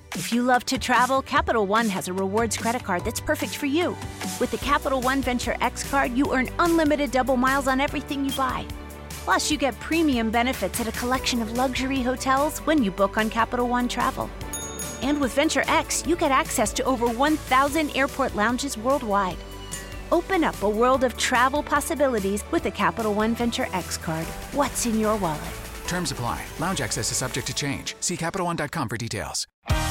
If you love to travel, Capital One has a rewards credit card that's perfect for you. With the Capital One Venture X card, you earn unlimited double miles on everything you buy. Plus, you get premium benefits at a collection of luxury hotels when you book on Capital One Travel. And with Venture X, you get access to over 1,000 airport lounges worldwide. Open up a world of travel possibilities with the Capital One Venture X card. What's in your wallet? Terms apply. Lounge access is subject to change. See CapitalOne.com for details.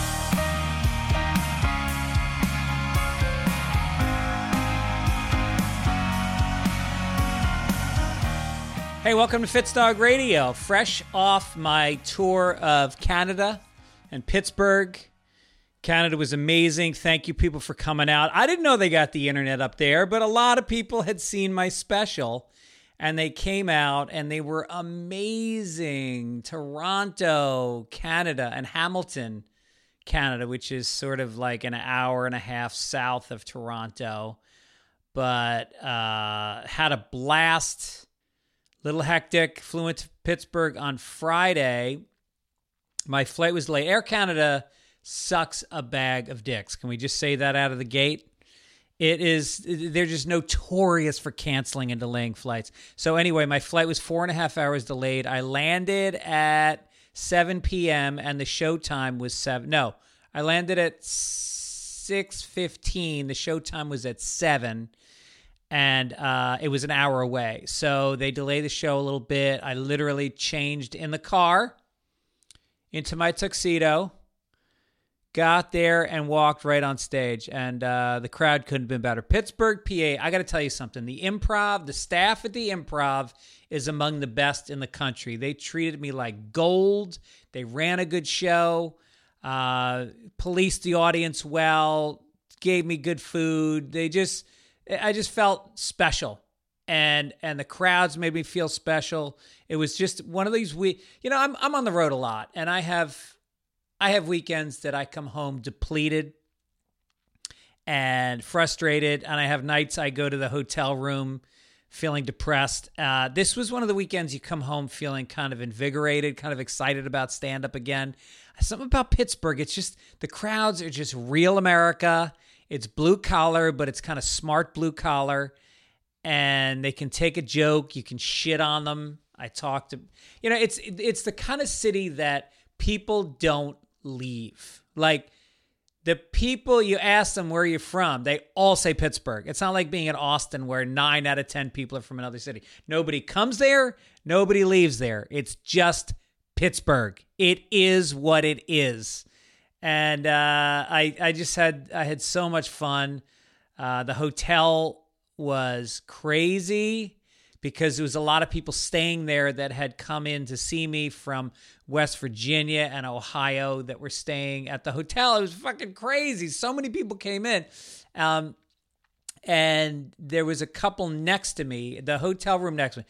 Hey, welcome to Fitzdog Radio. Fresh off my tour of Canada and Pittsburgh. Canada was amazing. Thank you, people, for coming out. I didn't know they got the internet up there, but a lot of people had seen my special, and they came out, and they were amazing. Toronto, Canada, and Hamilton, Canada, which is sort of like an hour and a half south of Toronto, but had a blast. Little hectic. Flew into Pittsburgh on Friday. My flight was late. Air Canada sucks a bag of dicks. Can we just say that out of the gate? They're just notorious for canceling and delaying flights. So anyway, my flight was 4.5 hours delayed. I landed at 7 p.m. and the show time was 7. No, I landed at 6:15. The show time was at 7. And it was an hour away. So they delayed the show a little bit. I literally changed in the car into my tuxedo, got there, and walked right on stage. And the crowd couldn't have been better. Pittsburgh, PA, I got to tell you something. The Improv, the staff at the Improv is among the best in the country. They treated me like gold. They ran a good show, policed the audience well, gave me good food. I just felt special, and the crowds made me feel special. It was just one of these I'm on the road a lot, and I have weekends that I come home depleted and frustrated, and I have nights I go to the hotel room feeling depressed. This was one of the weekends you come home feeling kind of invigorated, kind of excited about stand-up again. Something about Pittsburgh, it's just the crowds are just real America. It's blue collar, but it's kind of smart blue collar, and they can take a joke. You can shit on them. I talked to, it's the kind of city that people don't leave. Like the people, you ask them where you're from, they all say Pittsburgh. It's not like being in Austin where 9 out of 10 people are from another city. Nobody comes there. Nobody leaves there. It's just Pittsburgh. It is what it is. And I had so much fun. The hotel was crazy because there was a lot of people staying there that had come in to see me from West Virginia and Ohio that were staying at the hotel. It was fucking crazy. So many people came in. And there was a couple next to me, the hotel room next to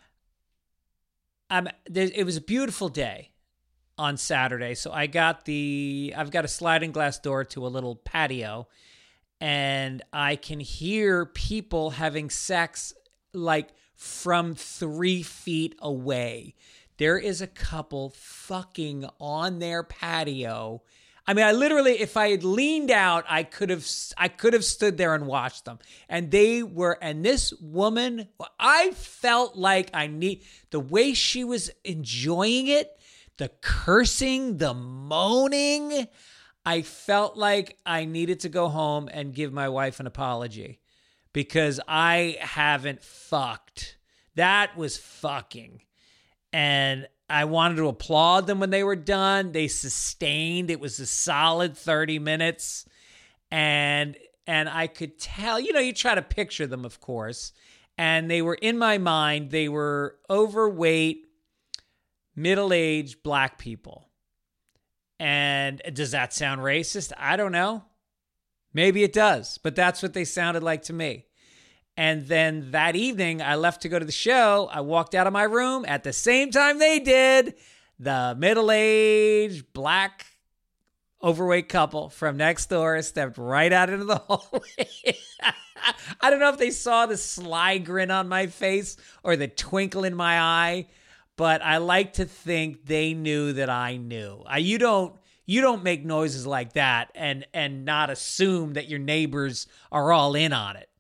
me. It was a beautiful day on Saturday. So I've got a sliding glass door to a little patio, and I can hear people having sex like from 3 feet away. There is a couple fucking on their patio. I mean, I literally, if I had leaned out, I could have stood there and watched them. And this woman, I felt like the way she was enjoying it, the cursing, the moaning, I felt like I needed to go home and give my wife an apology because I haven't fucked. That was fucking. And I wanted to applaud them when they were done. They sustained. It was a solid 30 minutes. And I could tell, you try to picture them, of course. And they were, in my mind, they were overweight, middle-aged black people. And does that sound racist? I don't know. Maybe it does, but that's what they sounded like to me. And then that evening, I left to go to the show. I walked out of my room at the same time they did. The middle-aged, black, overweight couple from next door stepped right out into the hallway. I don't know if they saw the sly grin on my face or the twinkle in my eye, but I like to think they knew that I knew. You don't You don't make noises like that and not assume that your neighbors are all in on it.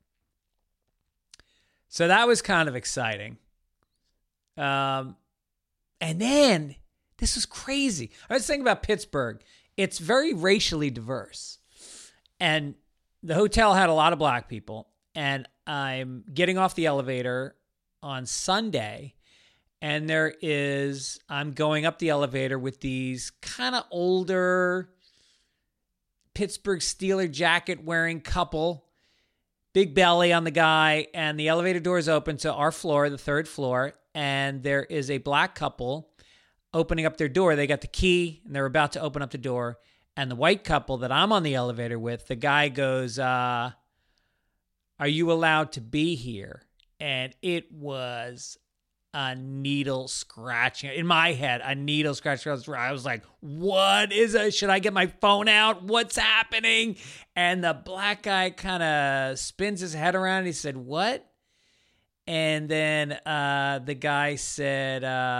So that was kind of exciting. And then this was crazy. I was thinking about Pittsburgh. It's very racially diverse. And the hotel had a lot of black people. And I'm getting off the elevator on Sunday. And I'm going up the elevator with these kind of older Pittsburgh Steeler jacket wearing couple. Big belly on the guy. And the elevator doors open to our floor, the third floor. And there is a black couple opening up their door. They got the key and they're about to open up the door. And the white couple that I'm on the elevator with, the guy goes, are you allowed to be here? And it was a needle scratching. In my head, a needle scratching. I was like, what is it? Should I get my phone out? What's happening? And the black guy kind of spins his head around and he said, what? And then the guy said,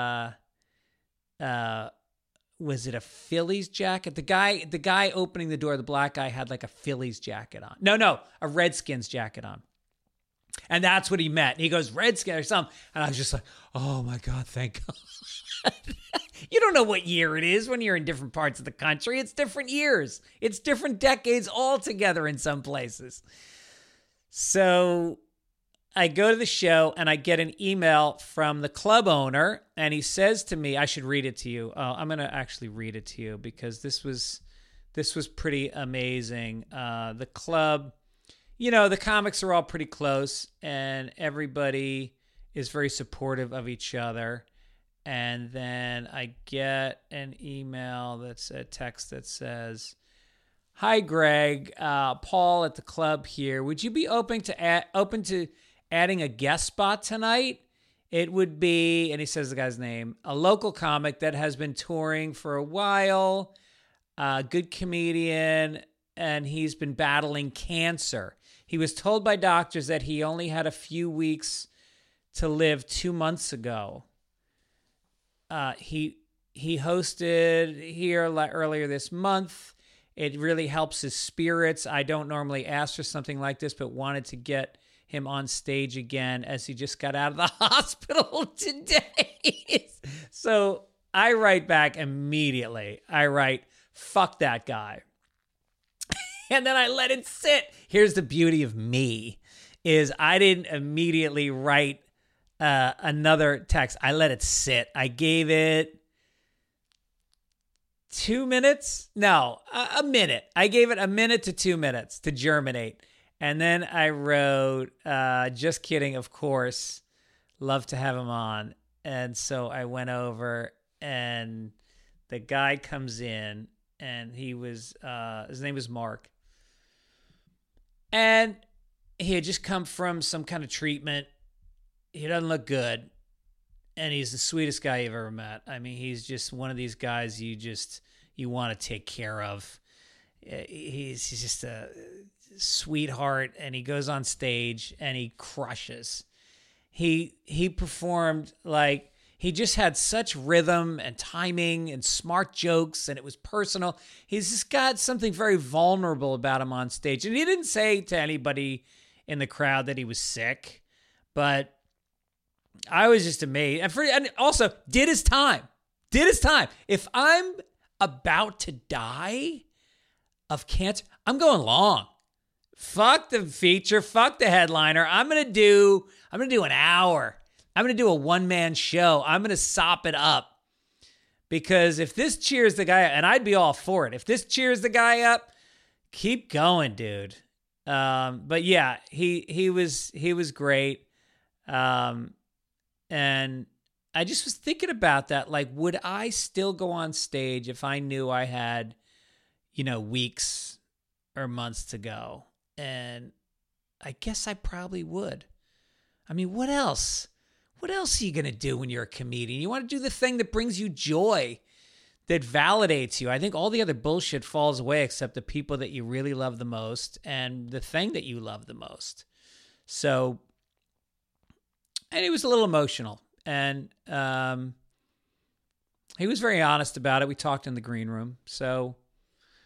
was it a Phillies jacket? The guy opening the door, the black guy had like a Phillies jacket on. No, a Redskins jacket on. And that's what he meant. He goes, Redskins or something. And I was just like, oh my God, thank God. You don't know what year it is when you're in different parts of the country. It's different years. It's different decades altogether in some places. So I go to the show and I get an email from the club owner and he says to me, I should read it to you. I'm going to actually read it to you because this was pretty amazing. The club, the comics are all pretty close and everybody is very supportive of each other. And then I get an email that's a text that says, hi, Greg, Paul at the club here. Would you be open to adding a guest spot tonight? It would be, and he says the guy's name, a local comic that has been touring for a while, a good comedian, and he's been battling cancer. He was told by doctors that he only had a few weeks to live 2 months ago. He hosted here earlier this month. It really helps his spirits. I don't normally ask for something like this, but wanted to get him on stage again as he just got out of the hospital today. So I write back immediately. I write, fuck that guy. And then I let it sit. Here's the beauty of me, is I didn't immediately write another text. I let it sit. I gave it 2 minutes. No, a minute. I gave it a minute to 2 minutes to germinate. And then I wrote, just kidding, of course. Love to have him on. And so I went over and the guy comes in and he was, his name was Mark. And he had just come from some kind of treatment. He doesn't look good. And he's the sweetest guy you've ever met. I mean, he's just one of these guys you want to take care of. He's just a sweetheart, and he goes on stage and he crushes. He performed like he just had such rhythm and timing and smart jokes, and it was personal. He's just got something very vulnerable about him on stage. And he didn't say to anybody in the crowd that he was sick, but I was just amazed. And also did his time. If I'm about to die of cancer, I'm going long. Fuck the feature. Fuck the headliner. I'm going to do an hour. I'm going to do a one-man show. I'm going to sop it up. Because if this cheers the guy up, and I'd be all for it. If this cheers the guy up, keep going, dude. But yeah, he was great. And I just was thinking about that. Like, would I still go on stage if I knew I had, weeks or months to go? And I guess I probably would. I mean, what else? What else are you going to do when you're a comedian? You want to do the thing that brings you joy, that validates you. I think all the other bullshit falls away except the people that you really love the most and the thing that you love the most. So, and he was a little emotional. And he was very honest about it. We talked in the green room. So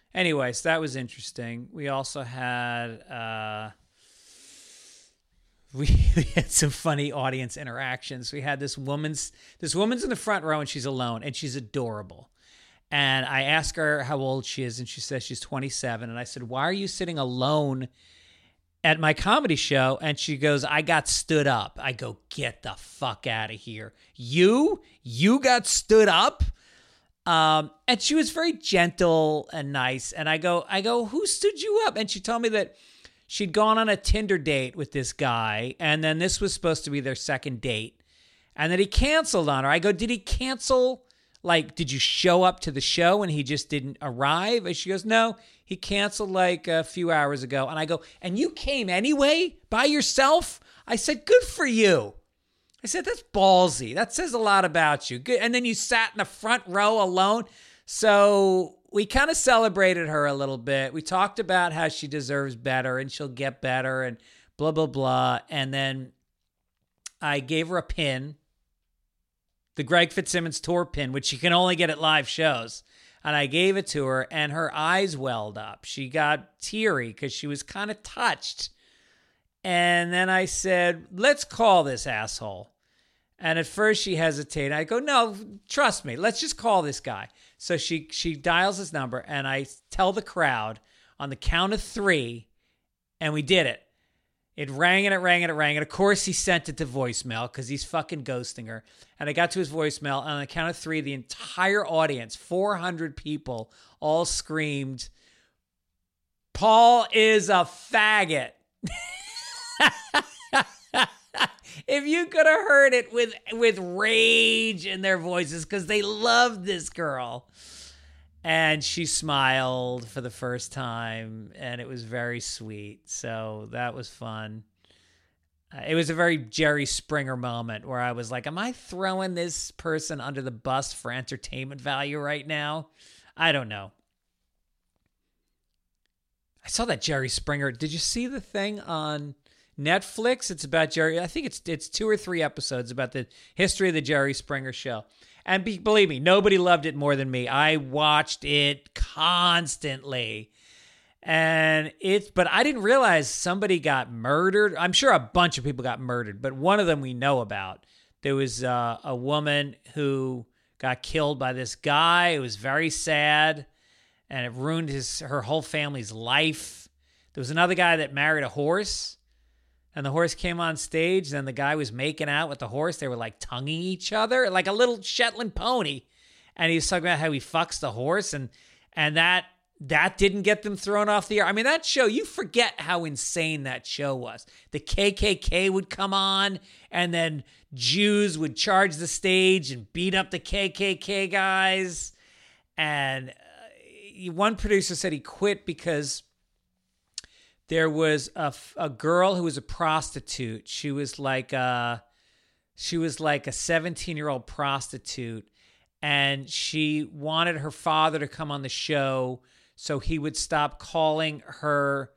anyways, that was interesting. We also had we had some funny audience interactions. We had this woman's in the front row, and she's alone, and she's adorable. And I asked her how old she is, and she says she's 27. And I said, why are you sitting alone at my comedy show? And she goes, I got stood up. I go, get the fuck out of here. You got stood up? And she was very gentle and nice. And I go, who stood you up? And she told me that she'd gone on a Tinder date with this guy, and then this was supposed to be their second date, and then he canceled on her. I go, did he cancel? Like, did you show up to the show and he just didn't arrive? And she goes, no, he canceled like a few hours ago. And I go, and you came anyway by yourself? I said, good for you. I said, that's ballsy. That says a lot about you. Good. And then you sat in the front row alone. So we kind of celebrated her a little bit. We talked about how she deserves better and she'll get better and blah, blah, blah. And then I gave her a pin, the Greg Fitzsimmons tour pin, which you can only get at live shows. And I gave it to her, and her eyes welled up. She got teary because she was kind of touched. And then I said, let's call this asshole. And at first she hesitated. I go, no, trust me. Let's just call this guy. So she dials his number, and I tell the crowd on the count of 3, and we did it. It rang and it rang and it rang. And of course he sent it to voicemail because he's fucking ghosting her. And I got to his voicemail, and on the count of 3, the entire audience, 400 people, all screamed, Paul is a faggot. If you could have heard it with rage in their voices, because they loved this girl. And she smiled for the first time, and it was very sweet. So that was fun. It was a very Jerry Springer moment where I was like, am I throwing this person under the bus for entertainment value right now? I don't know. I saw that Jerry Springer. Did you see the thing on Netflix? It's about Jerry. I think it's 2 or 3 episodes about the history of the Jerry Springer show. And believe me, nobody loved it more than me. I watched it constantly. But I didn't realize somebody got murdered. I'm sure a bunch of people got murdered, but one of them we know about. There was a woman who got killed by this guy. It was very sad, and it ruined her whole family's life. There was another guy that married a horse, and the horse came on stage, and the guy was making out with the horse. They were like tonguing each other, like a little Shetland pony. And he was talking about how he fucks the horse, and that didn't get them thrown off the air. I mean, that show, you forget how insane that show was. The KKK would come on, and then Jews would charge the stage and beat up the KKK guys. And one producer said he quit because there was a girl who was a prostitute. She was like a 17-year-old prostitute, and she wanted her father to come on the show so he would stop calling her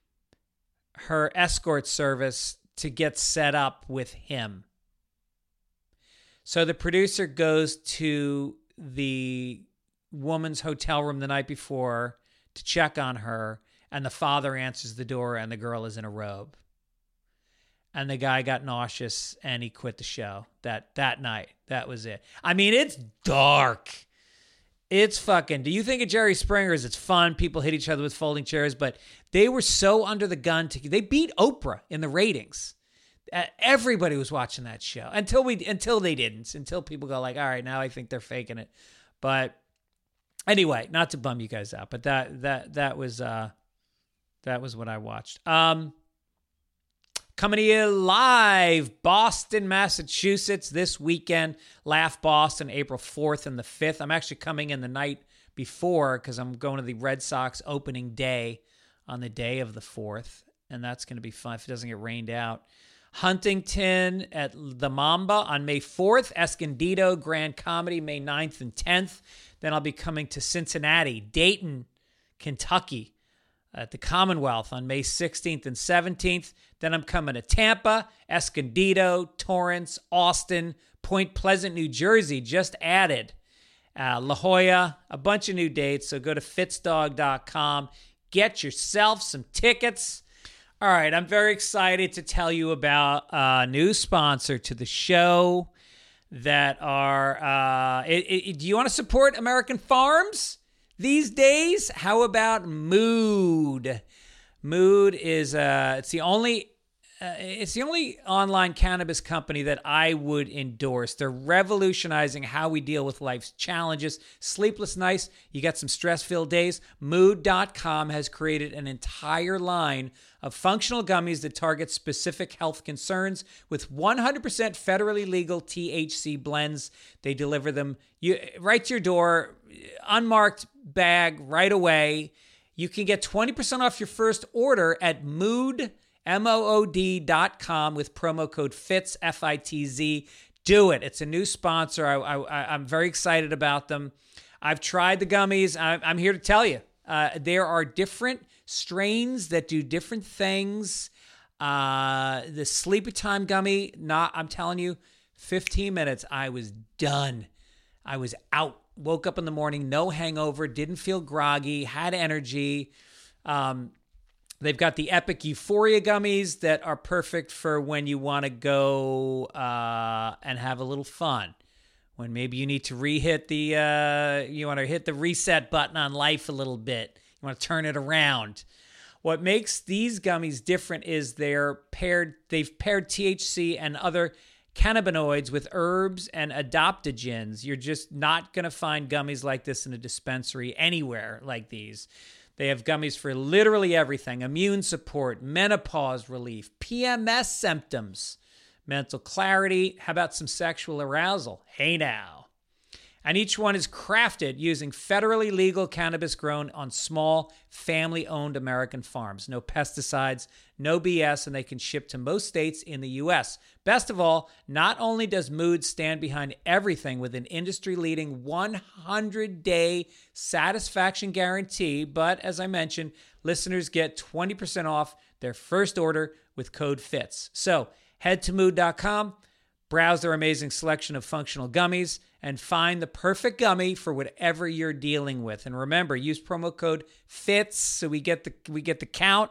escort service to get set up with him. So the producer goes to the woman's hotel room the night before to check on her, and the father answers the door, and the girl is in a robe. And the guy got nauseous, and he quit the show that night. That was it. I mean, it's dark. It's fucking... Do you think of Jerry Springer's? It's fun. People hit each other with folding chairs, but they were so under the gun. They beat Oprah in the ratings. Everybody was watching that show until they didn't. Until people go like, all right, now I think they're faking it. But anyway, not to bum you guys out, but that was what I watched. Coming to you live, Boston, Massachusetts, this weekend. Laugh Boston, April 4th and the 5th. I'm actually coming in the night before because I'm going to the Red Sox opening day on the day of the 4th, and that's going to be fun if it doesn't get rained out. Huntington at the Mamba on May 4th. Escondido, Grand Comedy, May 9th and 10th. Then I'll be coming to Cincinnati, Dayton, Kentucky, at the Commonwealth on May 16th and 17th. Then I'm coming to Tampa, Escondido, Torrance, Austin, Point Pleasant, New Jersey, just added. La Jolla, a bunch of new dates. So go to fitsdog.com. Get yourself some tickets. All right, I'm very excited to tell you about a new sponsor to the show that are... do you want to support American farms these days? How about Mood? Mood is it's the only online cannabis company that I would endorse. They're revolutionizing how we deal with life's challenges. Sleepless nights, you got some stress-filled days. Mood.com has created an entire line of functional gummies that target specific health concerns with 100% federally legal THC blends. They deliver them right to your door, unmarked bag right away. You can get 20% off your first order at mood.com with promo code FITZ, F-I-T-Z. Do it. It's a new sponsor. I'm very excited about them. I've tried the gummies. I'm here to tell you. There are different strains that do different things. The Sleepy Time gummy, I'm telling you, 15 minutes, I was done. I was out. Woke up in the morning, no hangover, didn't feel groggy, had energy. They've got the Epic Euphoria gummies that are perfect for when you want to go and have a little fun. When maybe you need to hit the reset button on life a little bit. You want to turn it around. What makes these gummies different is they've paired THC and other cannabinoids with herbs and adaptogens. You're just not going to find gummies like this in a dispensary anywhere like these. They have gummies for literally everything: immune support, menopause relief, PMS symptoms, mental clarity. How about some sexual arousal? Hey now. And each one is crafted using federally legal cannabis grown on small, family-owned American farms. No pesticides, no BS, and they can ship to most states in the U.S. Best of all, not only does Mood stand behind everything with an industry-leading 100-day satisfaction guarantee, but as I mentioned, listeners get 20% off their first order with code FITZ. So head to mood.com, browse their amazing selection of functional gummies, and find the perfect gummy for whatever you're dealing with. And remember, use promo code FITZ so we get the count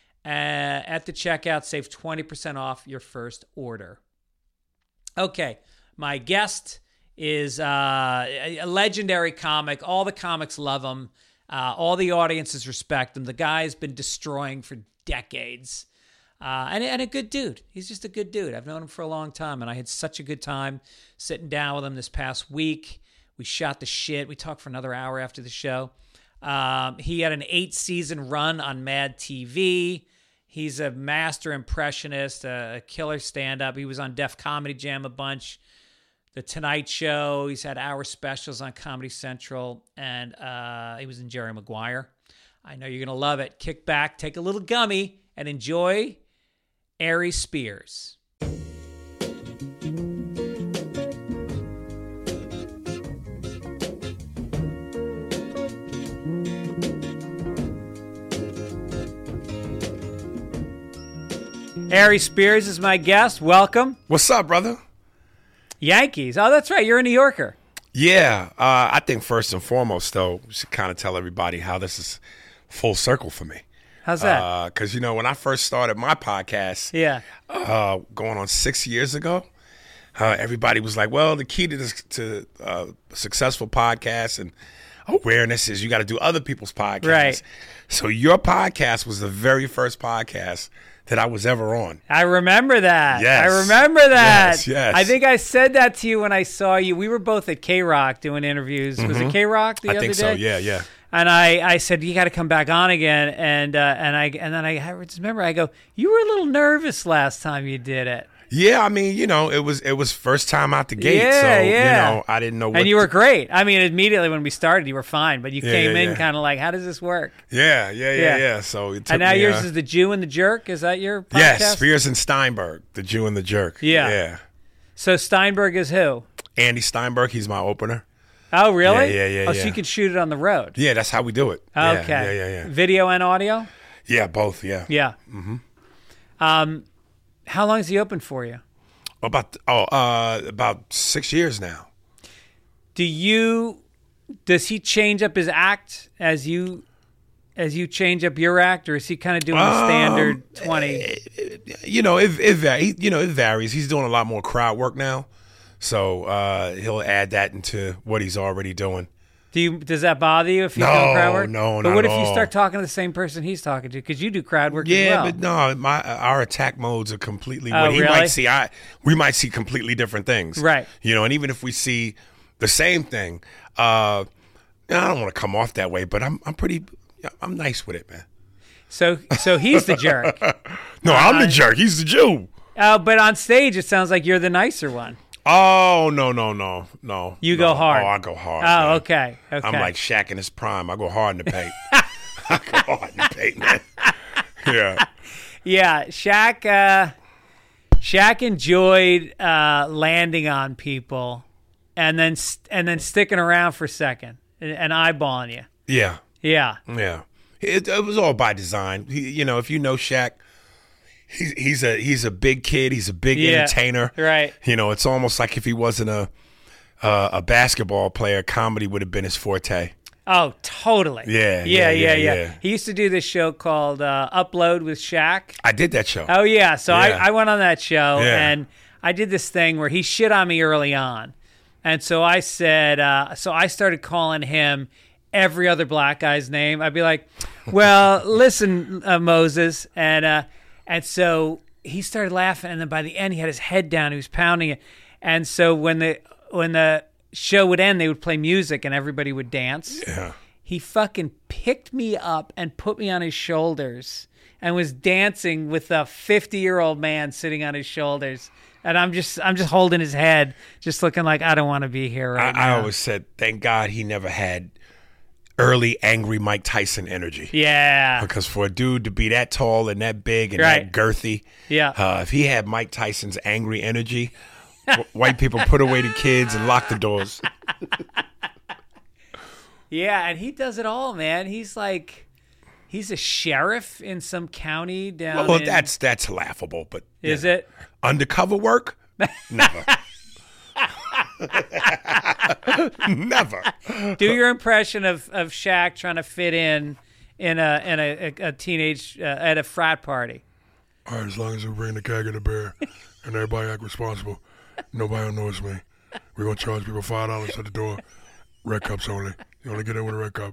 at the checkout. Save 20% off your first order. Okay, my guest is a legendary comic. All the comics love him. All the audiences respect him. The guy's been destroying for decades. And a good dude. He's just a good dude. I've known him for a long time, and I had such a good time sitting down with him this past week. We shot the shit. We talked for another hour after the show. He had an 8-season run on Mad TV. He's a master impressionist, a killer stand-up. He was on Def Comedy Jam a bunch, The Tonight Show. He's had hour specials on Comedy Central, and he was in Jerry Maguire. I know you're going to love it. Kick back, take a little gummy, and enjoy Aries Spears. Aries Spears is my guest. Welcome. What's up, brother? Yankees. Oh, that's right. You're a New Yorker. Yeah. I think first and foremost, though, we should kind of tell everybody how this is full circle for me. How's that? Because, when I first started my podcast, going on 6 years ago, everybody was like, well, the key to a successful podcast and awareness is you got to do other people's podcasts. Right. So your podcast was the very first podcast that I was ever on. I remember that. Yes. I remember that. Yes. I think I said that to you when I saw you. We were both at K-Rock doing interviews. Mm-hmm. Was it K-Rock the other day? I think so, yeah. And I said, you got to come back on again. And then I just remember, I go, you were a little nervous last time you did it. Yeah, I mean, it was first time out the gate, so I didn't know what. And you were great. I mean, immediately when we started, you were fine, but you came in kind of like, how does this work? Yeah. So it took and now me, yours is The Jew and the Jerk. Is that your podcast? Yes, Spears and Steinberg, The Jew and the Jerk. Yeah. So Steinberg is who? Andy Steinberg. He's my opener. Oh, really? Yeah. So you can shoot it on the road. Yeah, that's how we do it. Okay. Yeah. Video and audio? Yeah, both. Yeah. Mm-hmm. How long is he open for you? About 6 years now. Do you Does he change up his act as you change up your act, or is he kind of doing the standard 20? It varies. He's doing a lot more crowd work now, so he'll add that into what he's already doing. Does that bother you if he's doing crowd work? No, but what if at you all. start talking to the same person he's talking to? Because you do crowd work as well. Yeah, but no, our attack modes are completely. Oh, what he really? might see, we might see completely different things. Right. And even if we see the same thing, I don't want to come off that way, but I'm nice with it, man. So he's the jerk. No, I'm the jerk. He's the Jew. But on stage, it sounds like you're the nicer one. Oh, no. You go hard. Oh, I go hard. Oh, man. okay. I'm like Shaq in his prime. I go hard in the paint. I go hard in the paint, man. Yeah. Yeah, Shaq enjoyed landing on people and then sticking around for a second and eyeballing you. Yeah. Yeah. Yeah. It was all by design. If you know Shaq, he's a big kid. He's a big entertainer. Right. It's almost like if he wasn't a basketball player, comedy would have been his forte. Oh, totally. Yeah. He used to do this show called Upload with Shaq. I did that show. Oh, yeah. So I went on that show, Yeah. and I did this thing where he shit on me early on. And so I said, I started calling him every other black guy's name. I'd be like, well, listen, Moses. And so he started laughing, and then by the end, he had his head down. He was pounding it. And so when the show would end, they would play music, and everybody would dance. Yeah. He fucking picked me up and put me on his shoulders and was dancing with a 50-year-old man sitting on his shoulders. And I'm just holding his head, just looking like I don't want to be here right now. I always said, thank God he never had early angry Mike Tyson energy. Yeah. Because for a dude to be that tall and that big and Right. that girthy, Yeah. if he had Mike Tyson's angry energy, white people put away the kids and lock the doors. Yeah, and he does it all, man. He's a sheriff in some county down Well, in... that's laughable, but Is it? Undercover work? Never. Never. Do your impression of Shaq trying to fit in a teenage at a frat party. All right, as long as we bring the keg and the beer and everybody act responsible, nobody will notice me. We're going to charge people $5 at the door. Red cups only. You only get in with a red cup.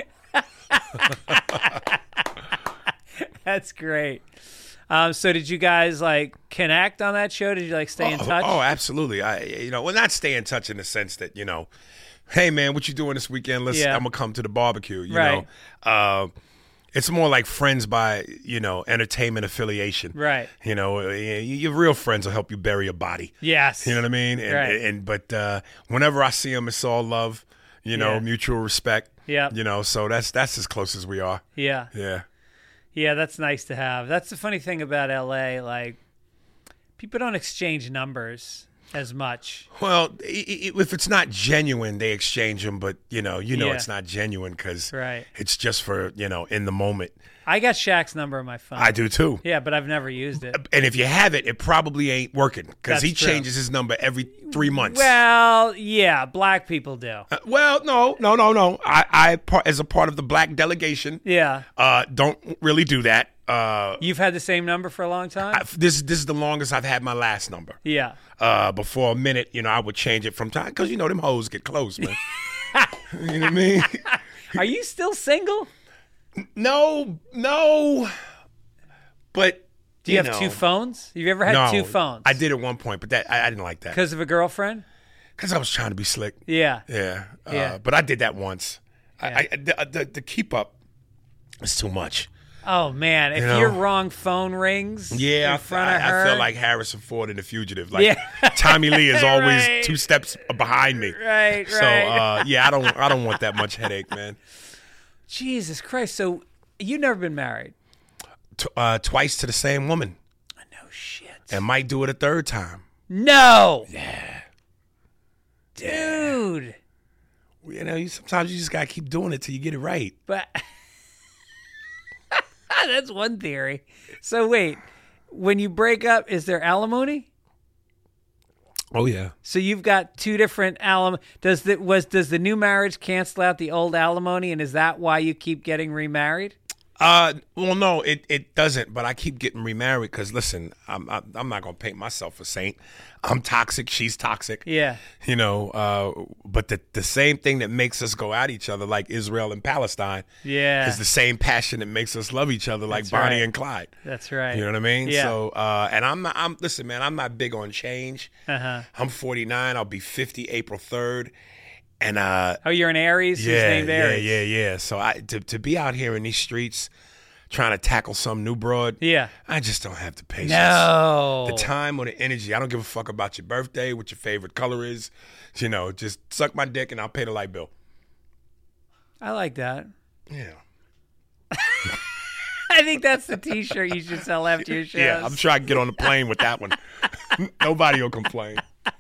That's great. So did you guys connect on that show? Did you stay in touch? Oh, absolutely. Not stay in touch in the sense that, hey man, what you doing this weekend? I'm gonna come to the barbecue. You know, it's more like friends by entertainment affiliation. Right. Your real friends will help you bury a body. Yes. You know what I mean? But whenever I see them, it's all love. Mutual respect. Yeah. So that's as close as we are. Yeah. Yeah. Yeah, that's nice to have. That's the funny thing about LA. People don't exchange numbers as much. Well, if it's not genuine, they exchange them. But it's not genuine because it's just for in the moment. I got Shaq's number on my phone. I do too. Yeah, but I've never used it. And if you have it, it probably ain't working because he true. changes his number every 3 months. Well, yeah, black people do. No. I as a part of the black delegation, don't really do that. You've had the same number for a long time? This is the longest I've had my last number. Yeah. Before a minute, I would change it from time because them hoes get close, man. You know what I mean? Are you still single? No. But do you have two phones? You've ever had two phones? I did at one point, but that I didn't like that. Because of a girlfriend? Because I was trying to be slick. Yeah. Yeah. But I did that once. Yeah. The keep up is too much. Oh man! If your wrong phone rings, in front of her, I feel like Harrison Ford in The Fugitive. Tommy Lee is always 2 steps behind me. Right. So I don't want that much headache, man. Jesus Christ! So you've never been married? Twice to the same woman. No shit. And might do it a 3rd time. No. Yeah. Dude. Sometimes you just gotta keep doing it till you get it right. But that's one theory. So wait, when you break up, is there alimony? Oh yeah. So you've got two different Does the new marriage cancel out the old alimony, and is that why you keep getting remarried? Well, no, it doesn't. But I keep getting remarried because, listen, I'm not gonna paint myself a saint. I'm toxic. She's toxic. Yeah. You know. But the same thing that makes us go at each other, like Israel and Palestine, is the same passion that makes us love each other, like That's Bonnie right. and Clyde. That's right. You know what I mean? Yeah. So, and listen, man, I'm not big on change. I'm 49. I'll be 50 April 3rd. And you're an Aries? He's named Aries. Yeah. So to be out here in these streets trying to tackle some new broad, I just don't have the patience. No. The time or the energy. I don't give a fuck about your birthday, what your favorite color is. You know, just suck my dick and I'll pay the light bill. I like that. Yeah. I think that's the T-shirt you should sell after your shows. Yeah, I'm sure I can get on the plane with that one. Nobody will complain.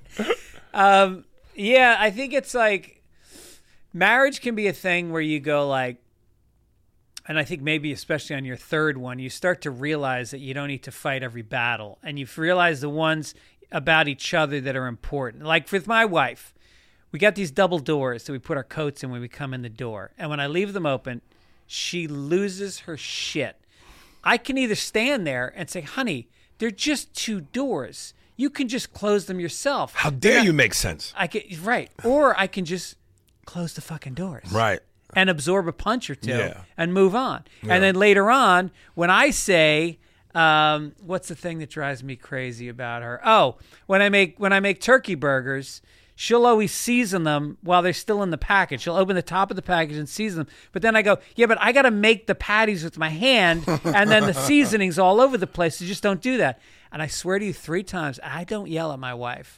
Yeah, I think it's like marriage can be a thing where you go like, and I think maybe especially on your third one, you start to realize that you don't need to fight every battle. And you've realized the ones about each other that are important. Like with my wife, we got these double doors that we put our coats in when we come in the door. And when I leave them open, she loses her shit. I can either stand there and say, honey, they're just two doors. You can just close them yourself. How dare you make sense? Right. Or I can just close the fucking doors. Right. And absorb a punch or two and move on. Yeah. And then later on, when I say, what's the thing that drives me crazy about her? Oh, when I make turkey burgers, she'll always season them while they're still in the package. She'll open the top of the package and season them. But then I go, yeah, but I got to make the patties with my hand, and then the seasoning's all over the place. So just don't do that. And I swear to you 3 times, I don't yell at my wife.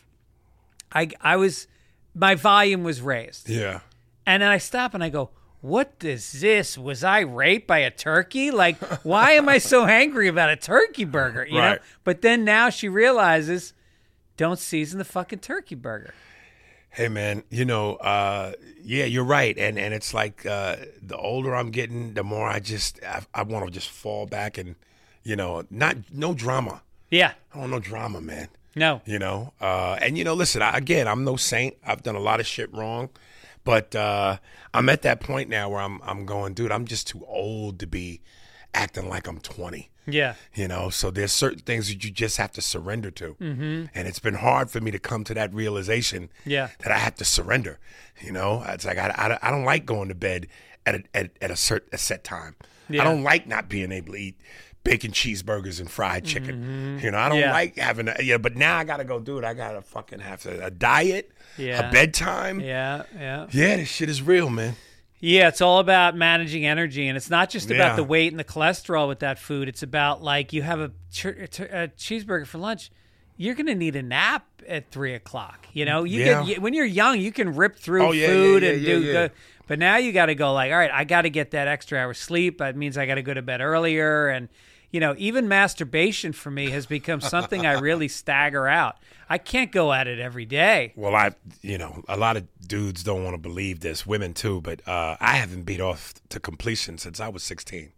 My volume was raised. Yeah. And then I stop and I go, what is this? Was I raped by a turkey? Like, why am I so angry about a turkey burger? You know? But then now she realizes, don't season the fucking turkey burger. Hey, man, you know, yeah, you're right. And it's like the older I'm getting, the more I want to just fall back and, you know, no drama. Yeah. I don't want no drama, man. No. You know, and, you know, listen, I'm no saint. I've done a lot of shit wrong. But I'm at that point now where I'm going, dude, I'm just too old to be acting like I'm 20. Yeah. You know, so there's certain things that you just have to surrender to. Mm-hmm. And it's been hard for me to come to that realization that I have to surrender. You know, it's like I don't like going to bed at a set time. Yeah. I don't like not being able to eat bacon cheeseburgers and fried chicken. Mm-hmm. You know, I don't like having but now I got to go do it. I got to fucking have a diet, a bedtime. Yeah. This shit is real, man. Yeah, it's all about managing energy, and it's not just about the weight and the cholesterol with that food. It's about, like, you have a cheeseburger for lunch. You're going to need a nap at 3 o'clock. You know, when you're young, you can rip through food and do good. But now you got to go like, all right, I got to get that extra hour sleep. That means I got to go to bed earlier. And, you know, even masturbation for me has become something I really stagger out. I can't go at it every day. Well, a lot of dudes don't want to believe this, women too, but I haven't beat off to completion since I was 16.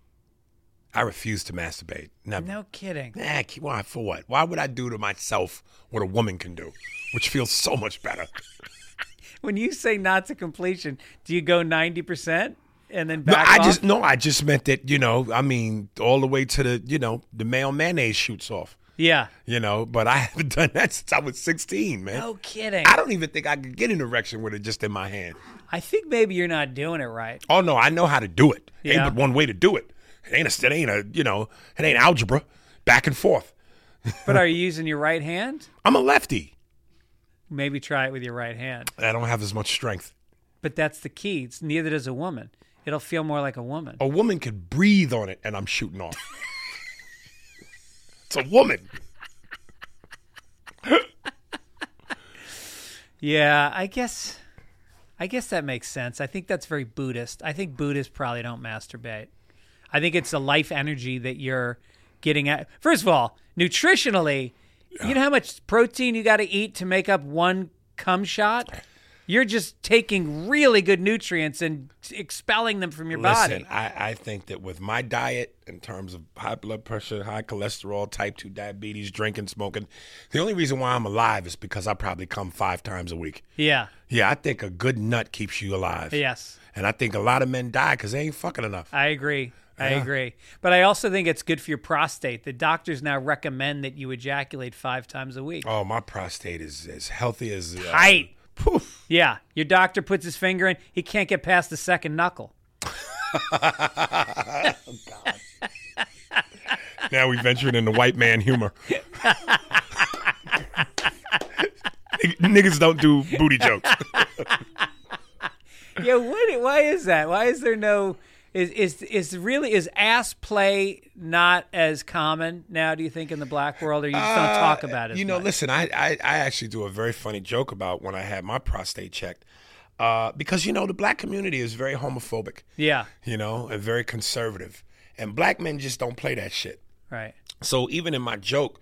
I refuse to masturbate. Never. No kidding. Why? For what? Why would I do to myself what a woman can do, which feels so much better? When you say not to completion, do you go 90% and then back off? I just meant that, you know, I mean, all the way to the, you know, the male mayonnaise shoots off. Yeah. You know, but I haven't done that since I was 16, man. No kidding. I don't even think I could get an erection with it just in my hand. I think maybe you're not doing it right. Oh, no, I know how to do it. Yeah. Ain't but one way to do it. It ain't algebra. Back and forth. But are you using your right hand? I'm a lefty. Maybe try it with your right hand. I don't have as much strength. But that's the key. Neither does a woman. It'll feel more like a woman. A woman could breathe on it and I'm shooting off. It's a woman. Yeah, I guess that makes sense. I think that's very Buddhist. I think Buddhists probably don't masturbate. I think it's the life energy that you're getting at. First of all, nutritionally, you know how much protein you got to eat to make up one cum shot? You're just taking really good nutrients and expelling them from your body. Listen, I think that with my diet, in terms of high blood pressure, high cholesterol, type 2 diabetes, drinking, smoking, the only reason why I'm alive is because I probably come 5 times a week. Yeah. Yeah, I think a good nut keeps you alive. Yes. And I think a lot of men die because they ain't fucking enough. I agree. I agree. But I also think it's good for your prostate. The doctors now recommend that you ejaculate 5 times a week. Oh, my prostate is as healthy as... Tight. Poof. Yeah. Your doctor puts his finger in. He can't get past the second knuckle. Oh, God. Now we ventured into white man humor. Niggas don't do booty jokes. Yeah, why is that? Why is there no... Is ass play not as common now, do you think, in the black world, or you just don't talk about it? Listen, I actually do a very funny joke about when I had my prostate checked, because the black community is very homophobic. Yeah. And very conservative, and black men just don't play that shit. Right. So even in my joke,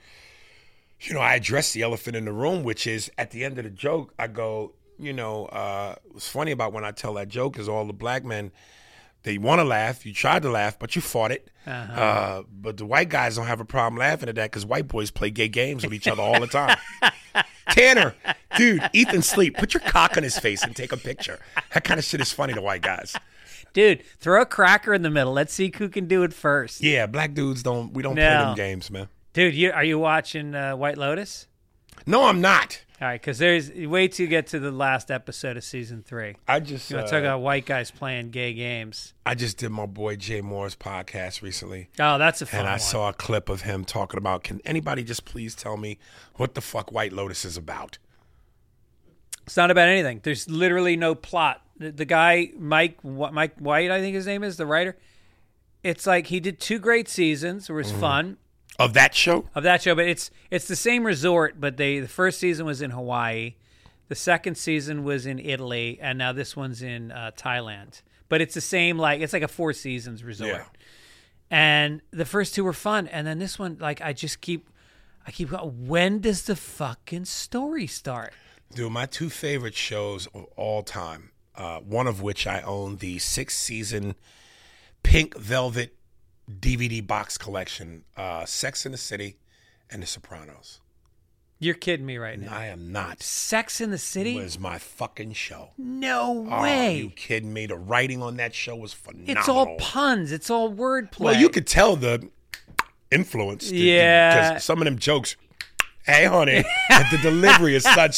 I address the elephant in the room, which is at the end of the joke, I go, what's funny about when I tell that joke is all the black men. They want to laugh. You tried to laugh, but you fought it. Uh-huh. But the white guys don't have a problem laughing at that because white boys play gay games with each other all the time. Tanner, dude, Ethan Sleep, put your cock on his face and take a picture. That kind of shit is funny to white guys. Dude, throw a cracker in the middle. Let's see who can do it first. Yeah, black dudes don't play them games, man. Dude, are you watching White Lotus? No, I'm not. All right, because wait till you get to the last episode of season 3. You want to talk about white guys playing gay games. I just did my boy Jay Moore's podcast recently. Oh, that's a fun one. And I saw a clip of him talking about, can anybody just please tell me what the fuck White Lotus is about? It's not about anything. There's literally no plot. The guy, Mike White, I think his name is, the writer, it's like he did 2 great seasons. It was fun. Of that show? Of that show, but it's the same resort, but the first season was in Hawaii, the second season was in Italy, and now this one's in Thailand. But it's the same, it's like a 4 seasons resort. Yeah. And the first 2 were fun, and then this one, I keep going, when does the fucking story start? Dude, my 2 favorite shows of all time, one of which I own the 6-season Pink Velvet DVD box collection, Sex and the City and The Sopranos. You're kidding me right now. I am not. Sex and the City was my fucking show. No way. Are you kidding me? The writing on that show was phenomenal. It's all puns. It's all wordplay. Well, you could tell the influence. Yeah. Because some of them jokes, hey, honey, the delivery is such.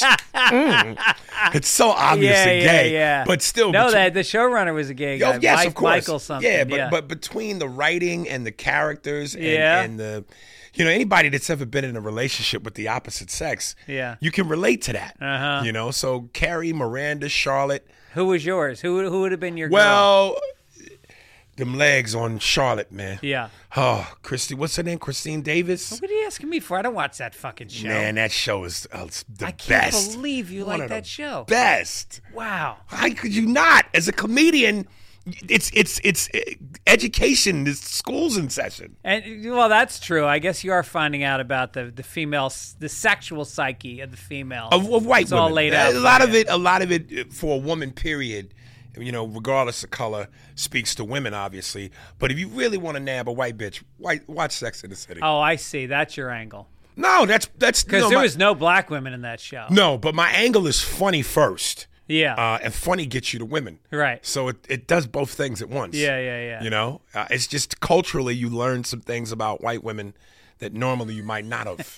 It's so obviously gay. Yeah. But still. No, the showrunner was a gay guy. Yes, of course. Michael something. Yeah, but between the writing and the characters and the, anybody that's ever been in a relationship with the opposite sex, you can relate to that. Uh-huh. So Carrie, Miranda, Charlotte. Who was yours? Who would have been your girl? Well, them legs on Charlotte, man. Yeah. Oh, what's her name? Christine Davis? What are you asking me for? I don't watch that fucking show. Man, that show is the best. I can't believe you like that show. Best. Wow. How could you not? As a comedian, it's education. It's school's in session. And well, that's true. I guess you are finding out about the female, the sexual psyche of the female of white women. All laid out. A lot of it for a woman. Period. Regardless of color, speaks to women, obviously. But if you really want to nab a white bitch, watch Sex and the City. Oh, I see. That's your angle. No, that's because there was no black women in that show. No, but my angle is funny first. Yeah. And funny gets you to women. Right. So it does both things at once. Yeah. It's just culturally you learn some things about white women that normally you might not have.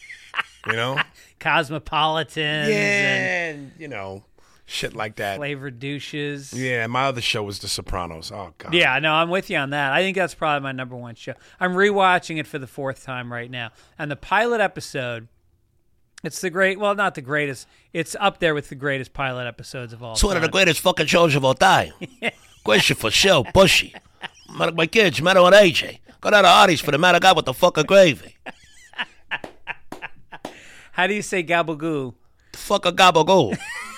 Cosmopolitans. Yeah, and shit like that. Flavored douches. Yeah, my other show was The Sopranos. Oh, God. Yeah, no, I'm with you on that. I think that's probably my number 1 show. I'm rewatching it for the 4th time right now. And the pilot episode, it's not the greatest. It's up there with the greatest pilot episodes of all time. It's one of the greatest fucking shows of all time. Question for show, bushy. My kids, matter on AJ. Got out of Artie's for the matter guy with the fucking gravy. How do you say gabagoo? The fuck a gabagoo.